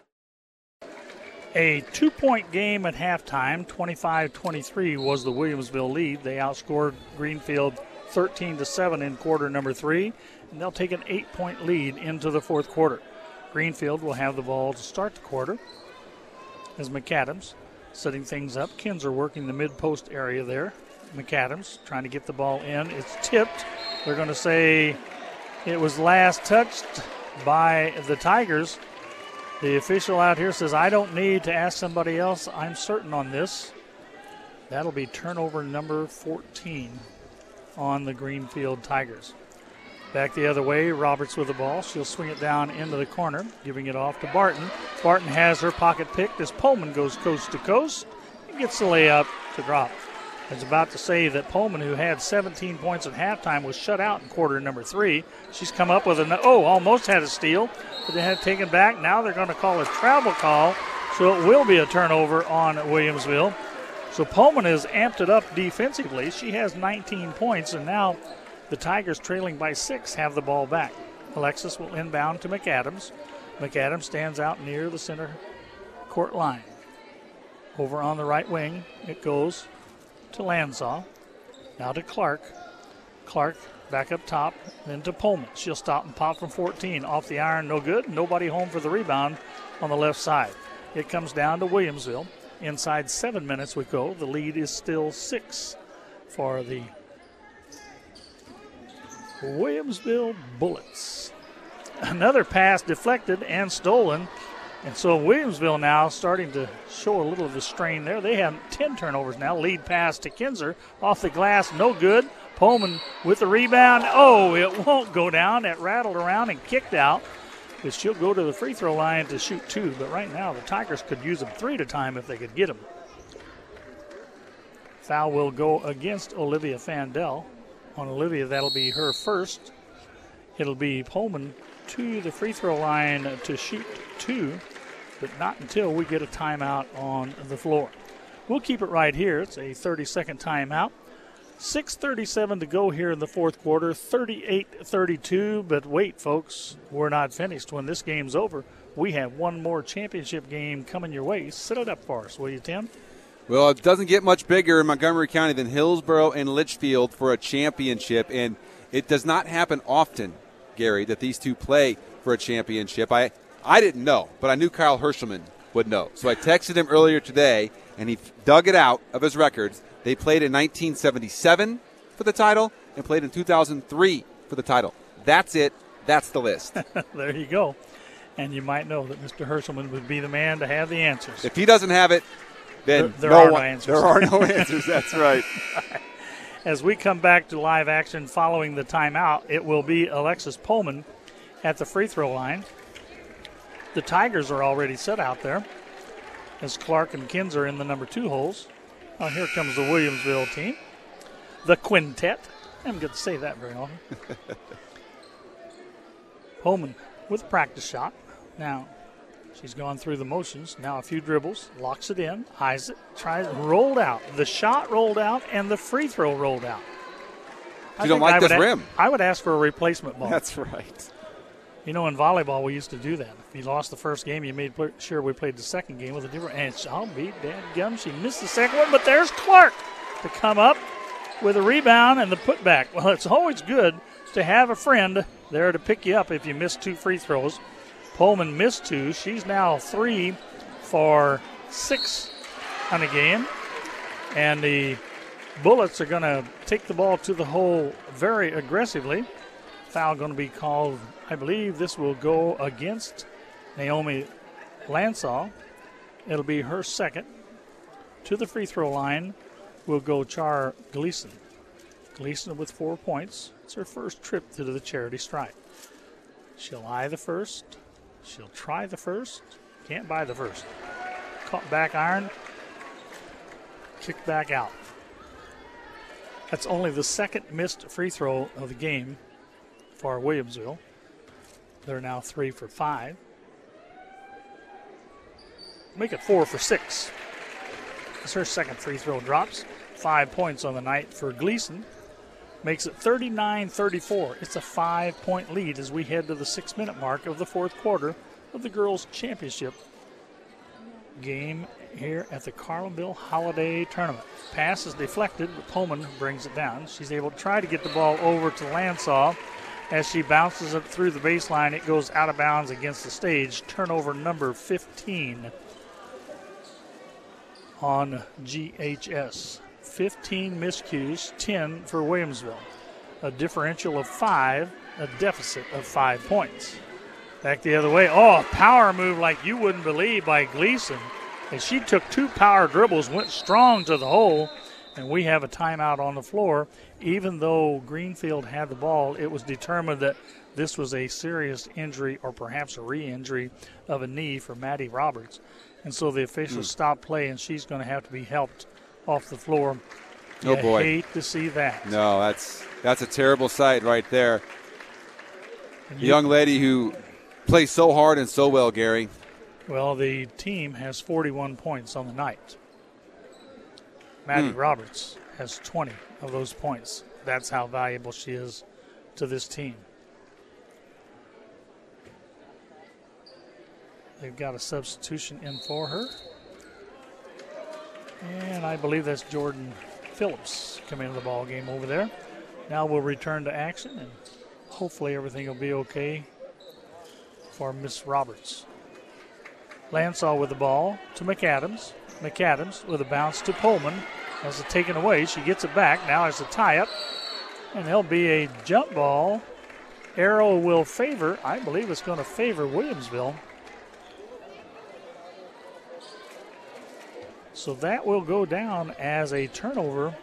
A 2-point game at halftime, 25-23 was the Williamsville lead. They outscored Greenfield 13-7 in quarter number 3, and they'll take an 8-point lead into the fourth quarter. Greenfield will have the ball to start the quarter as McAdams setting things up. Kinzer working the mid-post area there. McAdams trying to get the ball in. It's tipped. They're going to say it was last touched by the Tigers. The official out here says, I don't need to ask somebody else. I'm certain on this. That'll be turnover number 14 on the Greenfield Tigers. Back the other way, Roberts with the ball. She'll swing it down into the corner, giving it off to Barton. Barton has her pocket picked as Pullman goes coast to coast and gets the layup to drop. I was about to say that Pullman, who had 17 points at halftime, was shut out in quarter number 3. She's come up with almost had a steal, but they had it taken back. Now they're going to call a travel call, so it will be a turnover on Williamsville. So Pullman has amped it up defensively. She has 19 points, and now the Tigers, trailing by 6, have the ball back. Alexis will inbound to McAdams. McAdams stands out near the center court line. Over on the right wing, it goes to Lansaw. Now to Clark. Clark back up top, then to Pullman. She'll stop and pop from 14. Off the iron, no good. Nobody home for the rebound on the left side. It comes down to Williamsville. Inside 7 minutes we go. The lead is still 6 for the Williamsville Bullets. Another pass deflected and stolen. And so Williamsville now starting to show a little of the strain there. They have 10 turnovers now. Lead pass to Kinzer. Off the glass, no good. Pullman with the rebound. Oh, it won't go down. It rattled around and kicked out. But she'll go to the free throw line to shoot 2. But right now the Tigers could use them 3 at a time if they could get them. Foul will go against Olivia Fandel. On Olivia, that'll be her first. It'll be Pullman to the free throw line to shoot 2, but not until we get a timeout on the floor. We'll keep it right here. It's a 30-second timeout. 6:37 to go here in the fourth quarter, 38-32. But wait, folks, we're not finished. When this game's over, we have one more championship game coming your way. Set it up for us, will you, Tim? Well, it doesn't get much bigger in Montgomery County than Hillsboro and Litchfield for a championship, and it does not happen often, Gary, that these two play for a championship. I didn't know, but I knew Kyle Hirschelman would know. So I texted him earlier today, and he dug it out of his records. They played in 1977 for the title and played in 2003 for the title. That's it. That's the list. There you go. And you might know that Mr. Hirschelman would be the man to have the answers. If he doesn't have it, then there are no answers. There are no answers. That's right. As we come back to live action following the timeout, it will be Alexis Pullman at the free throw line. The Tigers are already set out there as Clark and Kinzer in the number 2 holes. Oh, here comes the Williamsville team, the quintet. I don't get to say that very often. Pullman with a practice shot. Now, she's gone through the motions. Now a few dribbles, locks it in, eyes it, tries, rolled out. The shot rolled out and the free throw rolled out. You don't like this rim. I would ask for a replacement ball. That's right. You know, in volleyball, we used to do that. If you lost the first game, you made sure we played the second game with a different. And I'll be dadgum. She missed the second one, but there's Clark to come up with a rebound and the putback. Well, it's always good to have a friend there to pick you up if you miss 2 free throws. Pullman missed 2. She's now 3 for 6 on the game. And the Bullets are going to take the ball to the hole very aggressively. Foul going to be called. I believe this will go against Naomi Lansaw. It'll be her second. To the free throw line will go Char Gleason. Gleason with 4 points. It's her first trip to the charity stripe. She'll eye the first. She'll try the first. Can't buy the first. Caught back iron. Kicked back out. That's only the second missed free throw of the game for Williamsville. They're now 3 for 5. Make it 4 for 6. As her second free throw drops. 5 points on the night for Gleason. Makes it 39-34. It's a 5-point lead as we head to the 6-minute mark of the fourth quarter of the girls' championship game here at the Carlinville Holiday Tournament. Pass is deflected, but Pullman brings it down. She's able to try to get the ball over to Lansaw. As she bounces it through the baseline, it goes out of bounds against the stage. Turnover number 15 on GHS. 15 miscues, 10 for Williamsville. A differential of 5, a deficit of 5 points. Back the other way. Oh, a power move like you wouldn't believe by Gleason. As she took 2 power dribbles, went strong to the hole, and we have a timeout on the floor. Even though Greenfield had the ball, it was determined that this was a serious injury or perhaps a re-injury of a knee for Maddie Roberts. And so the officials stopped play, and she's going to have to be helped off the floor. Oh, boy. I hate to see that. No, that's a terrible sight right there. The young lady who plays so hard and so well, Gary. Well, the team has 41 points on the night. Maddie Roberts has 20 of those points. That's how valuable she is to this team. They've got a substitution in for her. And I believe that's Jordan Phillips coming into the ball game over there. Now we'll return to action, and hopefully everything will be okay for Miss Roberts. Lansaw with the ball to McAdams. McAdams with a bounce to Pullman. Has it taken away. She gets it back. Now there's a tie-up. And there'll be a jump ball. Arrow will favor. I believe it's going to favor Williamsville. So that will go down as a turnover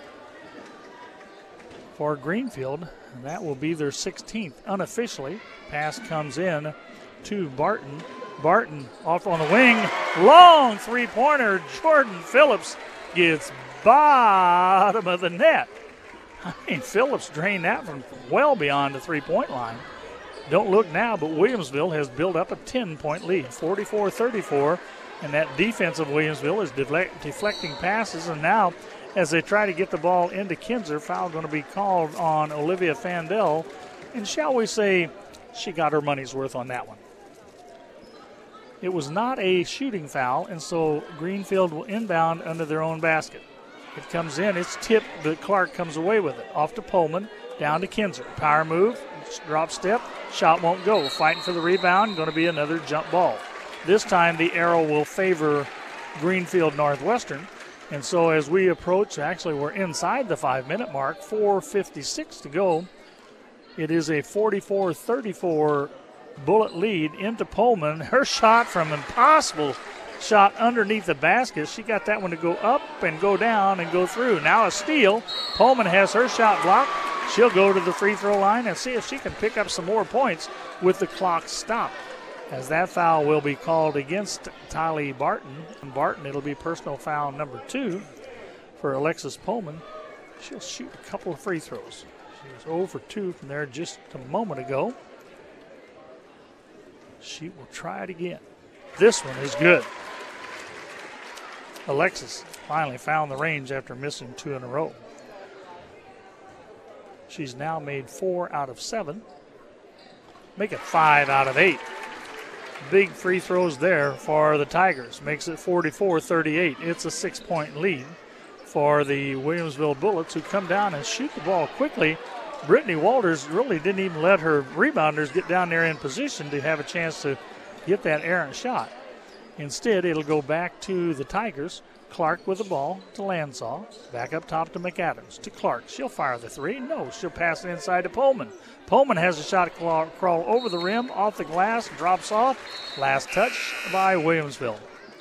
for Greenfield. And that will be their 16th unofficially. Pass comes in to Barton. Barton off on the wing. Long three-pointer. Jordan Phillips gets bottom of the net. I mean, Phillips drained that from well beyond the three-point line. Don't look now, but Williamsville has built up a 10-point lead, 44-34. And that defense of Williamsville is deflecting passes. And now, as they try to get the ball into Kinzer, foul going to be called on Olivia Fandel. And shall we say, she got her money's worth on that one. It was not a shooting foul, and so Greenfield will inbound under their own basket. It comes in, it's tipped, but Clark comes away with it. Off to Pullman, down to Kinzer. Power move, drop step, shot won't go. Fighting for the rebound, going to be another jump ball. This time the arrow will favor Greenfield Northwestern. And so as we approach, actually we're inside the 5-minute mark, 4:56 to go. It is a 44-34 bullet lead into Pullman. Her shot from impossible shot underneath the basket. She got that one to go up and go down and go through. Now a steal. Pullman has her shot blocked. She'll go to the free throw line and see if she can pick up some more points with the clock stopped. As that foul will be called against Tylee Barton. And Barton, it'll be personal foul number 2 for Alexis Pullman. She'll shoot a couple of free throws. She was 0 for 2 from there just a moment ago. She will try it again. This one is good. Alexis finally found the range after missing 2 in a row. She's now made 4 out of 7. Make it 5 out of 8. Big free throws there for the Tigers. Makes it 44-38. It's a 6-point lead for the Williamsville Bullets, who come down and shoot the ball quickly. Brittany Walters really didn't even let her rebounders get down there in position to have a chance to get that errant shot. Instead, it'll go back to the Tigers. Clark with the ball to Lansaw. Back up top to McAdams. To Clark. She'll fire the 3. No, she'll pass it inside to Pullman. Pullman has a shot to crawl over the rim, off the glass, drops off. Last touch by Williamsville.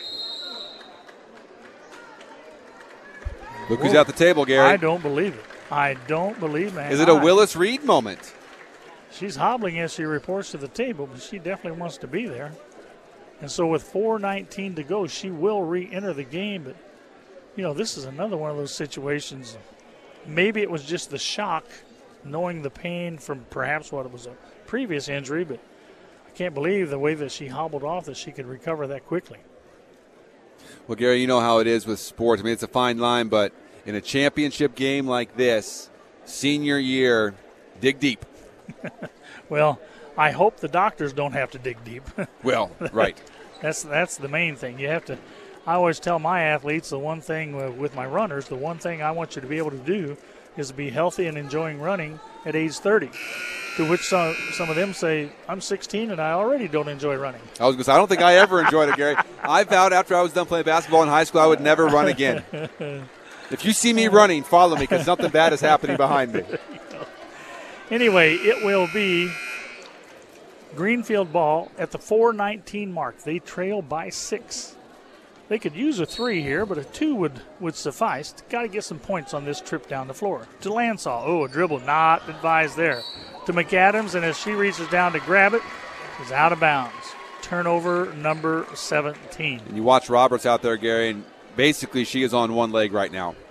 Look who's at the table, Gary. I don't believe it. I don't believe it. Is it a Willis Reed moment? She's hobbling as she reports to the table, but she definitely wants to be there. And so with 4:19 to go, she will re-enter the game. But, this is another one of those situations. Maybe it was just the shock, knowing the pain from perhaps what it was a previous injury, but I can't believe the way that she hobbled off that she could recover that quickly. Well, Gary, you know how it is with sports. I mean, it's a fine line, but in a championship game like this, senior year, dig deep. Well, I hope the doctors don't have to dig deep. Well, right. That's the main thing. You have to. I always tell my athletes the one thing with my runners, the one thing I want you to be able to do is to be healthy and enjoying running at age 30. To which some of them say, I'm 16 and I already don't enjoy running. I was going to say, I don't think I ever enjoyed it, Gary. I vowed after I was done playing basketball in high school I would never run again. If you see me running, follow me because something bad is happening behind me. Anyway, it will be Greenfield ball at the 4:19 mark. They trail by 6. They could use a 3 here, but a 2 would suffice. Got to get some points on this trip down the floor. To Lansall. Oh, a dribble not advised there. To McAdams, and as she reaches down to grab it, is out of bounds. Turnover number 17. And you watch Roberts out there, Gary, and basically she is on one leg right now.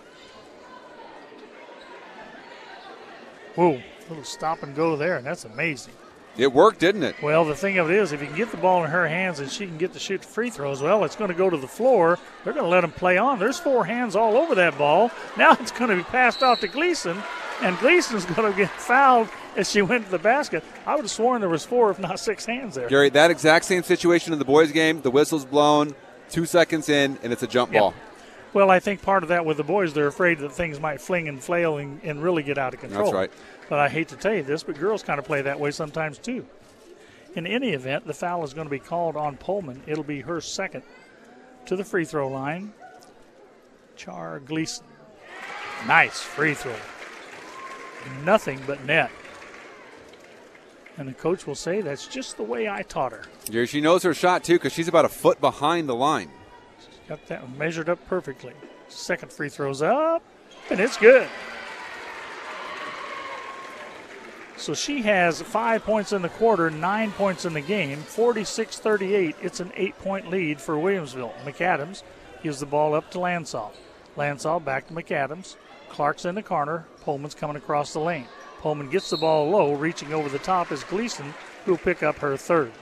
Whoa, little stop and go there, and that's amazing. It worked, didn't it? Well, the thing of it is, if you can get the ball in her hands and she can get to shoot free throws, well, it's going to go to the floor. They're going to let them play on. There's 4 hands all over that ball. Now it's going to be passed off to Gleason, and Gleason's going to get fouled as she went to the basket. I would have sworn there was 4, if not 6 hands there. Gary, that exact same situation in the boys' game. The whistle's blown, 2 seconds in, and it's a jump ball. Well, I think part of that with the boys, they're afraid that things might fling and flail and really get out of control. That's right. But I hate to tell you this, but girls kind of play that way sometimes too. In any event, the foul is going to be called on Pullman. It'll be her second to the free throw line. Char Gleason. Nice free throw. Nothing but net. And the coach will say that's just the way I taught her. Gary, she knows her shot too because she's about a foot behind the line. She's got that measured up perfectly. Second free throw's up, and it's good. So she has 5 points in the quarter, 9 points in the game, 46-38. It's an 8-point lead for Williamsville. McAdams gives the ball up to Lansall. Lansall back to McAdams. Clark's in the corner. Pullman's coming across the lane. Pullman gets the ball low, reaching over the top is Gleason, who will pick up her third.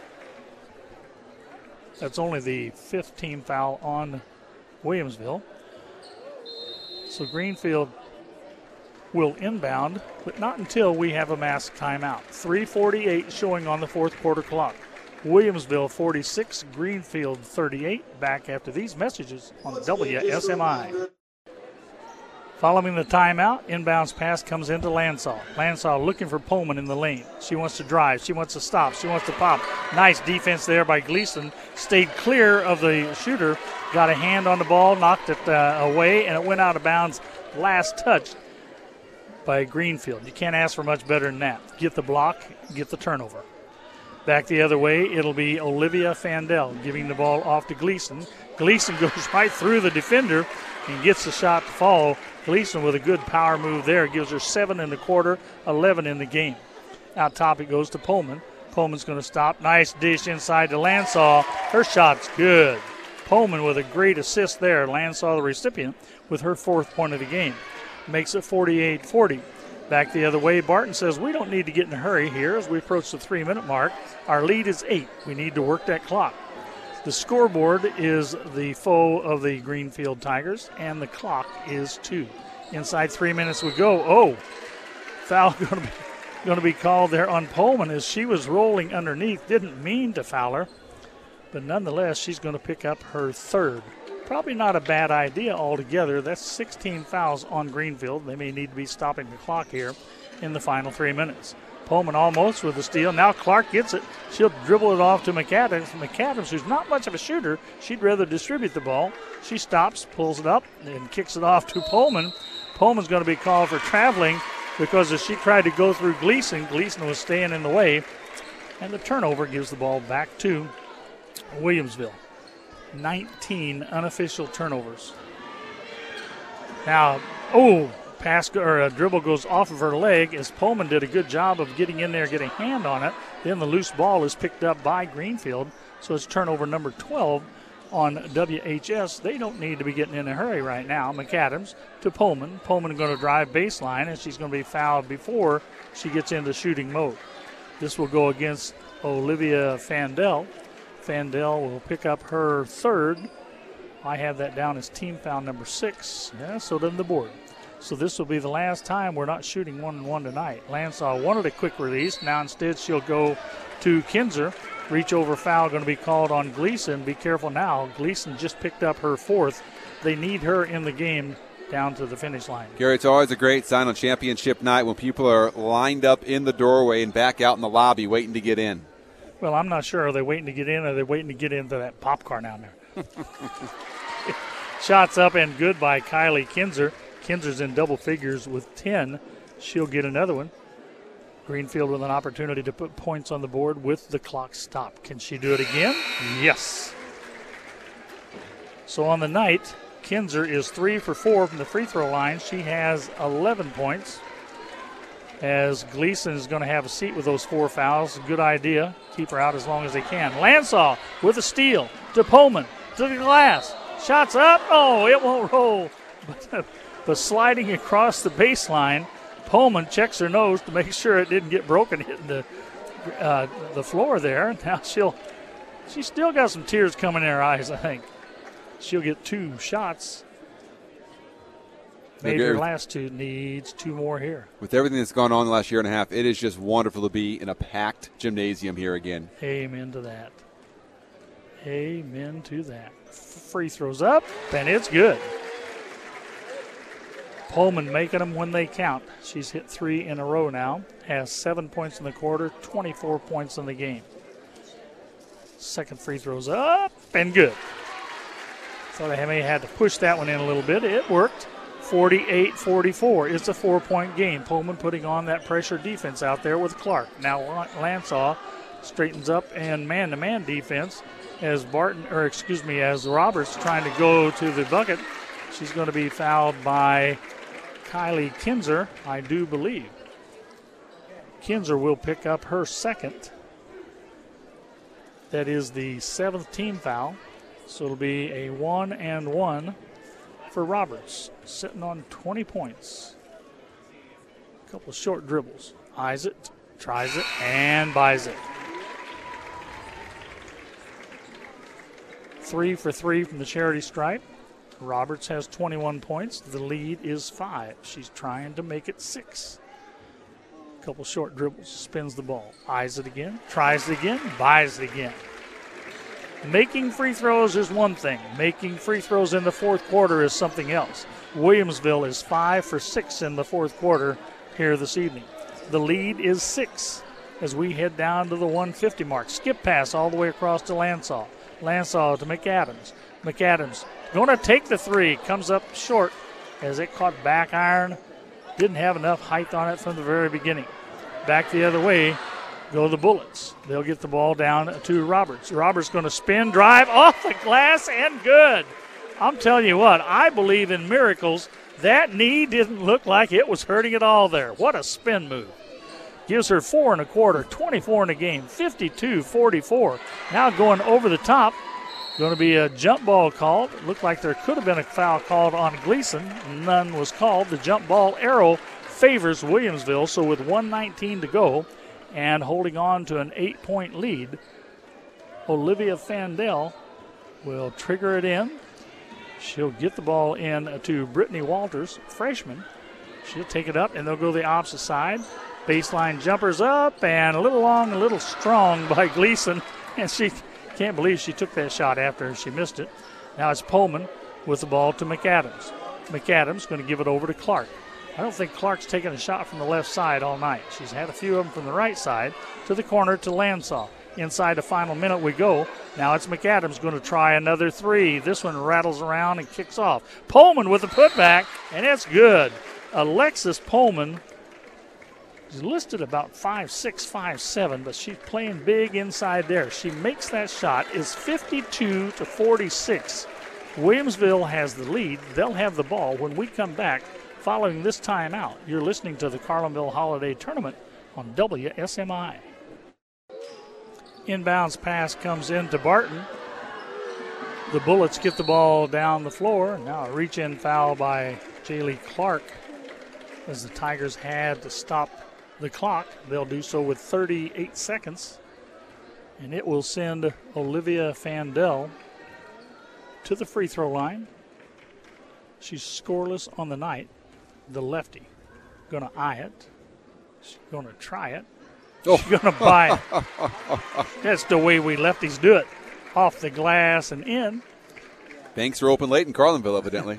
That's only the 5th team foul on Williamsville. So Greenfield will inbound, but not until we have a mass timeout. 3:48 showing on the fourth quarter clock. Williamsville 46, Greenfield 38. Back after these messages on WSMI. Following the timeout, inbounds pass comes into Lansall. Lansall looking for Pullman in the lane. She wants to drive. She wants to stop. She wants to pop. Nice defense there by Gleason. Stayed clear of the shooter. Got a hand on the ball, knocked it away, and it went out of bounds. Last touch by Greenfield. You can't ask for much better than that. Get the block, get the turnover. Back the other way, it'll be Olivia Fandel giving the ball off to Gleason. Gleason goes right through the defender and gets the shot to fall. Gleason with a good power move there. Gives her 7 in the quarter, 11 in the game. Out top it goes to Pullman. Pullman's going to stop. Nice dish inside to Lansall. Her shot's good. Pullman with a great assist there. Lansall, the recipient, with her 4th point of the game. Makes it 48-40. Back the other way, Barton says we don't need to get in a hurry here as we approach the 3-minute mark. Our lead is 8. We need to work that clock. The scoreboard is the foe of the Greenfield Tigers, and the clock is 2. Inside 3 minutes we go. Oh, foul going to be called there on Pullman as she was rolling underneath. Didn't mean to foul her, but nonetheless she's going to pick up her 3rd. Probably not a bad idea altogether. That's 16 fouls on Greenfield. They may need to be stopping the clock here in the final 3 minutes. Pullman almost with the steal. Now Clark gets it. She'll dribble it off to McAdams. McAdams, who's not much of a shooter, she'd rather distribute the ball. She stops, pulls it up, and kicks it off to Pullman. Pullman's going to be called for traveling because as she tried to go through Gleason, Gleason was staying in the way. And the turnover gives the ball back to Williamsville. 19 unofficial turnovers. Now, A dribble goes off of her leg as Pullman did a good job of getting in there, getting a hand on it. Then the loose ball is picked up by Greenfield, so it's turnover number 12 on WHS. They don't need to be getting in a hurry right now. McAdams to Pullman. Pullman going to drive baseline, and she's going to be fouled before she gets into shooting mode. This will go against Olivia Fandel. Fandel will pick up her third. I have that down as team foul number 6. Yeah, so does the board. So this will be the last time we're not shooting 1-1 tonight. Lansaw wanted a quick release. Now instead she'll go to Kinzer. Reach over foul going to be called on Gleason. Be careful now. Gleason just picked up her 4th. They need her in the game down to the finish line. Gary, it's always a great sign on championship night when people are lined up in the doorway and back out in the lobby waiting to get in. Well, I'm not sure. Are they waiting to get in or are they waiting to get into that pop car down there? Shots up and good by Kylie Kinzer. Kinzer's in double figures with 10. She'll get another one. Greenfield with an opportunity to put points on the board with the clock stopped. Can she do it again? Yes. So on the night, Kinzer is 3 for 4 from the free throw line. She has 11 points. As Gleason is going to have a seat with those 4 fouls. Good idea. Keep her out as long as they can. Lansaw with a steal to Pullman to the glass. Shots up. Oh, it won't roll. But sliding across the baseline, Pullman checks her nose to make sure it didn't get broken, hitting the floor there. Now she's still got some tears coming in her eyes, I think. She'll get 2 shots. Maybe her last 2, needs 2 more here. With everything that's gone on the last year and a half, it is just wonderful to be in a packed gymnasium here again. Amen to that. Amen to that. Free throws up, and it's good. Pullman making them when they count. She's hit 3 in a row now. Has 7 points in the quarter, 24 points in the game. Second free throw's up and good. Thought I may have had to push that one in a little bit. It worked. 48-44. It's a 4-point game. Pullman putting on that pressure defense out there with Clark. Now Lansaw straightens up and man-to-man defense as Roberts trying to go to the bucket. She's going to be fouled by Kylie Kinzer, I do believe. Kinzer will pick up her second. That is the 7th team foul. So it'll be a 1-and-1 for Roberts, sitting on 20 points. A couple of short dribbles. Eyes it, tries it, and buys it. 3 for 3 from the charity stripe. Roberts has 21 points. The lead is 5. She's trying to make it 6. A couple short dribbles, spins the ball. Eyes it again, tries it again, buys it again. Making free throws is one thing. Making free throws in the fourth quarter is something else. Williamsville is 5 for 6 in the fourth quarter here this evening. The lead is 6 as we head down to the 150 mark. Skip pass all the way across to Lansaw. Lansaw to McAdams. McAdams going to take the 3. Comes up short as it caught back iron. Didn't have enough height on it from the very beginning. Back the other way go the Bullets. They'll get the ball down to Roberts. Roberts going to spin, drive off the glass, and good. I'm telling you what, I believe in miracles. That knee didn't look like it was hurting at all there. What a spin move. Gives her 4 1/4, 24 in the game, 52-44. Now going over the top. Going to be a jump ball called. Looked like there could have been a foul called on Gleason. None was called. The jump ball arrow favors Williamsville. So with 1:19 to go and holding on to an 8-point lead, Olivia Fandel will trigger it in. She'll get the ball in to Brittany Walters, freshman. She'll take it up, and they'll go the opposite side. Baseline jumpers up, and a little long, a little strong by Gleason. And she can't believe she took that shot after she missed it. Now it's Pullman with the ball to McAdams. McAdams going to give it over to Clark. I don't think Clark's taken a shot from the left side all night. She's had a few of them from the right side to the corner to Lansaw. Inside the final minute we go. Now it's McAdams going to try another 3. This one rattles around and kicks off. Pullman with the putback, and it's good. Alexis Pullman is listed about 5'6", 5'7", but she's playing big inside there. She makes that shot. It's 52-46. Williamsville has the lead. They'll have the ball when we come back following this timeout. You're listening to the Carlinville Holiday Tournament on WSMI. Inbounds pass comes in to Barton. The Bullets get the ball down the floor. Now a reach-in foul by Jaylee Clark as the Tigers had to stop the clock. They'll do so with 38 seconds. And it will send Olivia Fandel to the free throw line. She's scoreless on the night. The lefty. Going to eye it. She's going to try it. Oh. She's going to buy it. That's the way we lefties do it. Off the glass and in. Banks are open late in Carlinville, evidently.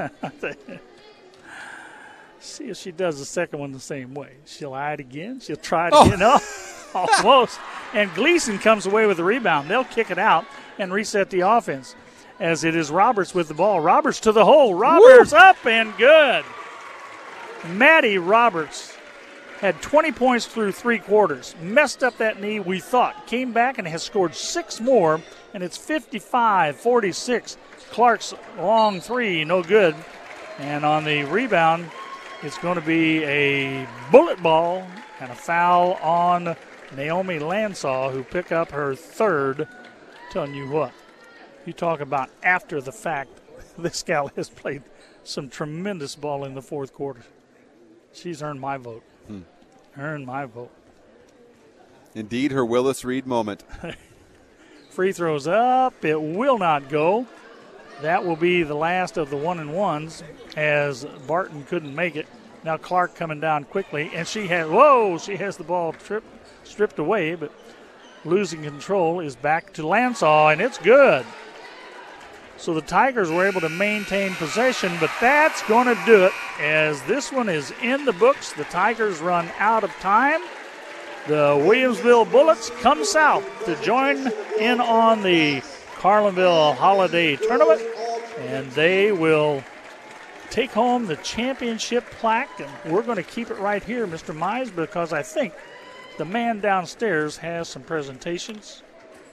See if she does the second one the same way. She'll eye it again. She'll try it again. Oh, almost. And Gleason comes away with the rebound. They'll kick it out and reset the offense as it is Roberts with the ball. Roberts to the hole. Roberts up and good. Maddie Roberts had 20 points through 3 quarters. Messed up that knee, we thought. Came back and has scored 6 more, and it's 55-46. Clark's long three, no good. And on the rebound, it's going to be a bullet ball and a foul on Naomi Lansaw, who picked up her third. Telling you what, you talk about after the fact, this gal has played some tremendous ball in the fourth quarter. She's earned my vote. Earned my vote. Indeed, her Willis Reed moment. Free throws up. It will not go. That will be the last of the 1-and-1s as Barton couldn't make it. Now Clark coming down quickly, and she has the ball stripped away, but losing control is back to Lansaw, and it's good. So the Tigers were able to maintain possession, but that's going to do it as this one is in the books. The Tigers run out of time. The Williamsville Bullets come south to join in on the Carlinville Holiday Tournament, and they will take home the championship plaque. And we're going to keep it right here, Mr. Mize, because I think the man downstairs has some presentations.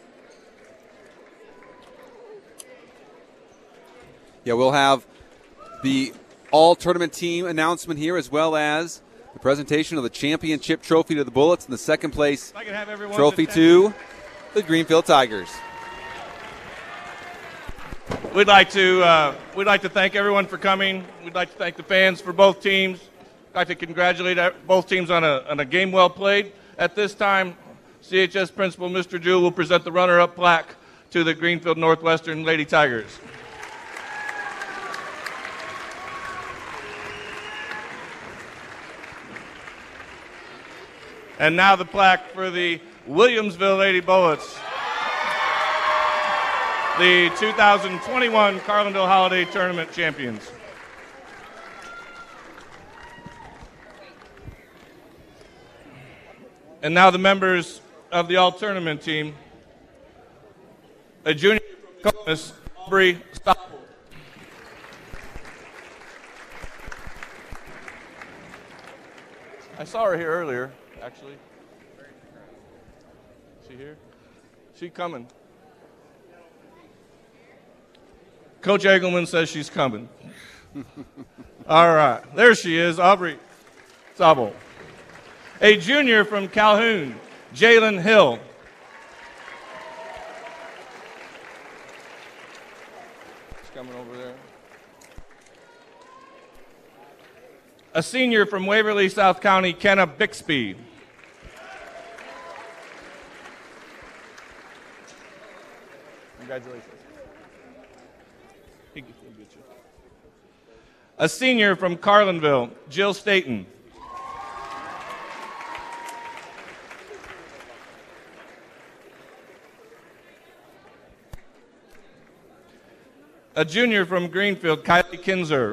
Yeah, we'll have the all-tournament team announcement here, as well as the presentation of the championship trophy to the Bullets and the second place trophy to the Greenfield Tigers. We'd like to thank everyone for coming. We'd like to thank the fans for both teams. I'd like to congratulate both teams on a game well played. At this time, CHS Principal Mr. Jewell will present the runner-up plaque to the Greenfield Northwestern Lady Tigers. And now the plaque for the Williamsville Lady Bullets, the 2021 Carlinville Holiday Tournament champions. And now the members of the all-tournament team. A junior from Comus, Aubrey Stoppel. I saw her here earlier, actually. Is she here? She coming. Coach Egelman says she's coming. All right. There she is, Aubrey Stoppel. A junior from Calhoun, Jalen Hill. She's coming over there. A senior from Waverly, South County, Kenna Bixby. Congratulations. A senior from Carlinville, Jill Staten. A junior from Greenfield, Kylie Kinzer.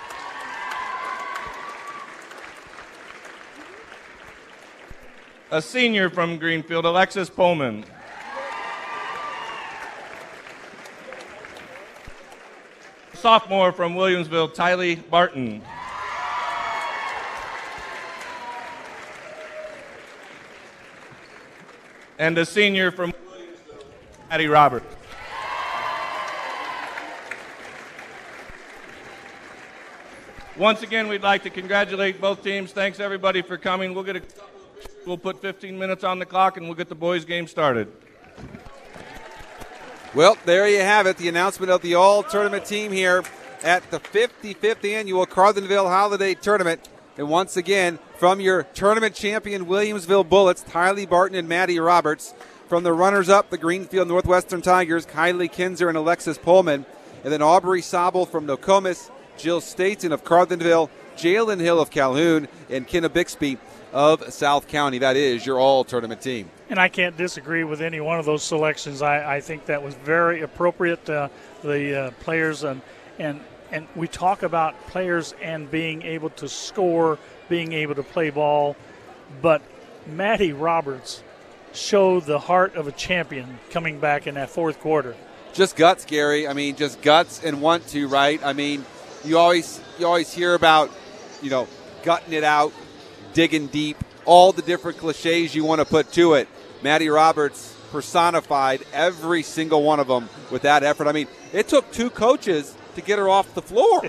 A senior from Greenfield, Alexis Pullman. Sophomore from Williamsville, Tylee Barton. And a senior from Williamsville, Maddie Roberts. Once again, we'd like to congratulate both teams. Thanks, everybody, for coming. We'll put 15 minutes on the clock, and we'll get the boys' game started. Well, there you have it, the announcement of the all-tournament team here at the 55th Annual Carlinville Holiday Tournament. And once again, from your tournament champion Williamsville Bullets, Tylee Barton and Maddie Roberts. From the runners-up, the Greenfield Northwestern Tigers, Kylie Kinzer and Alexis Pullman. And then Aubrey Sobel from Nokomis, Jill Staten of Carlinville, Jalen Hill of Calhoun, and Kenna Bixby of South County. That is your all-tournament team. And I can't disagree with any one of those selections. I think that was very appropriate. The players and we talk about players and being able to score, being able to play ball, but Maddie Roberts showed the heart of a champion coming back in that fourth quarter. Just guts, Gary. I mean, just guts and want to, right? I mean, you always hear about, gutting it out, digging deep, all the different cliches you want to put to it. Maddie Roberts personified every single one of them with that effort. I mean, it took two coaches to get her off the floor.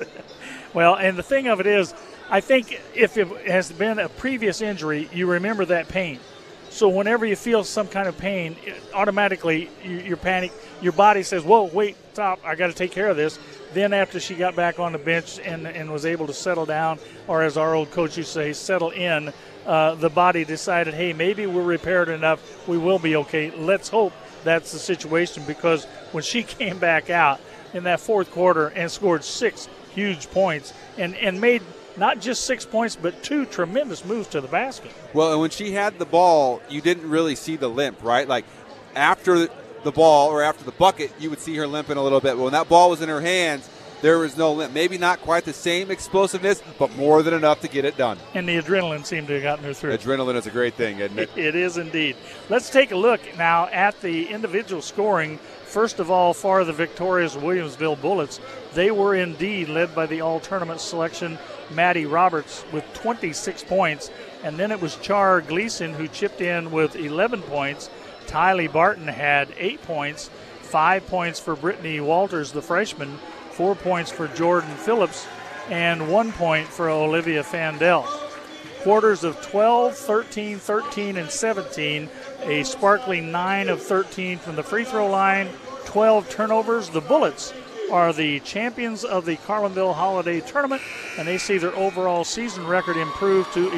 Well, and the thing of it is, I think if it has been a previous injury, you remember that pain. So whenever you feel some kind of pain, automatically you panic. Your body says, whoa, wait, stop, I got to take care of this. Then after she got back on the bench and was able to settle down, or as our old coach used to say, settle in, the body decided, hey, maybe we're repaired enough, we will be okay. Let's hope that's the situation, because when she came back out in that fourth quarter and scored 6 huge points and made not just 6 points, but 2 tremendous moves to the basket. Well, and when she had the ball, you didn't really see the limp, right? Like after the ball or after the bucket, you would see her limping a little bit. But when that ball was in her hands, there was no limp. Maybe not quite the same explosiveness, but more than enough to get it done. And the adrenaline seemed to have gotten her through. Adrenaline is a great thing, isn't it? It is indeed. Let's take a look now at the individual scoring. First of all, for the victorious Williamsville Bullets, they were indeed led by the all-tournament selection, Maddie Roberts, with 26 points. And then it was Char Gleason who chipped in with 11 points. Tylee Barton had 8 points, 5 points for Brittany Walters, the freshman, 4 points for Jordan Phillips, and 1 point for Olivia Fandel. Quarters of 12, 13, 13, and 17, a sparkling 9 of 13 from the free throw line, 12 turnovers. The Bullets are the champions of the Carlinville Holiday Tournament, and they see their overall season record improve to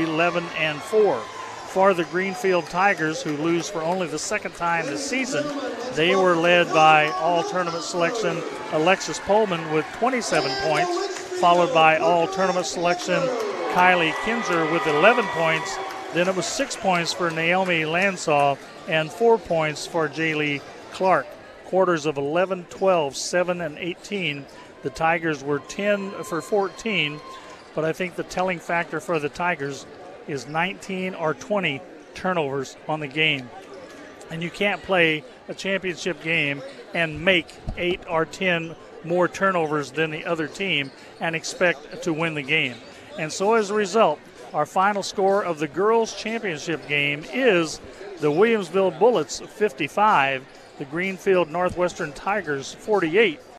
11-4. For the Greenfield Tigers, who lose for only the second time this season, they were led by all-tournament selection Alexis Pullman with 27 points, followed by all-tournament selection Kylie Kinzer with 11 points. Then it was 6 points for Naomi Lansaw and 4 points for Jaylee Clark. Quarters of 11, 12, 7, and 18. The Tigers were 10 for 14, but I think the telling factor for the Tigers is 19 or 20 turnovers on the game. And you can't play a championship game and make 8 or 10 more turnovers than the other team and expect to win the game. And so as a result, our final score of the girls' championship game is the Williamsville Bullets 55, the Greenfield Northwestern Tigers 48.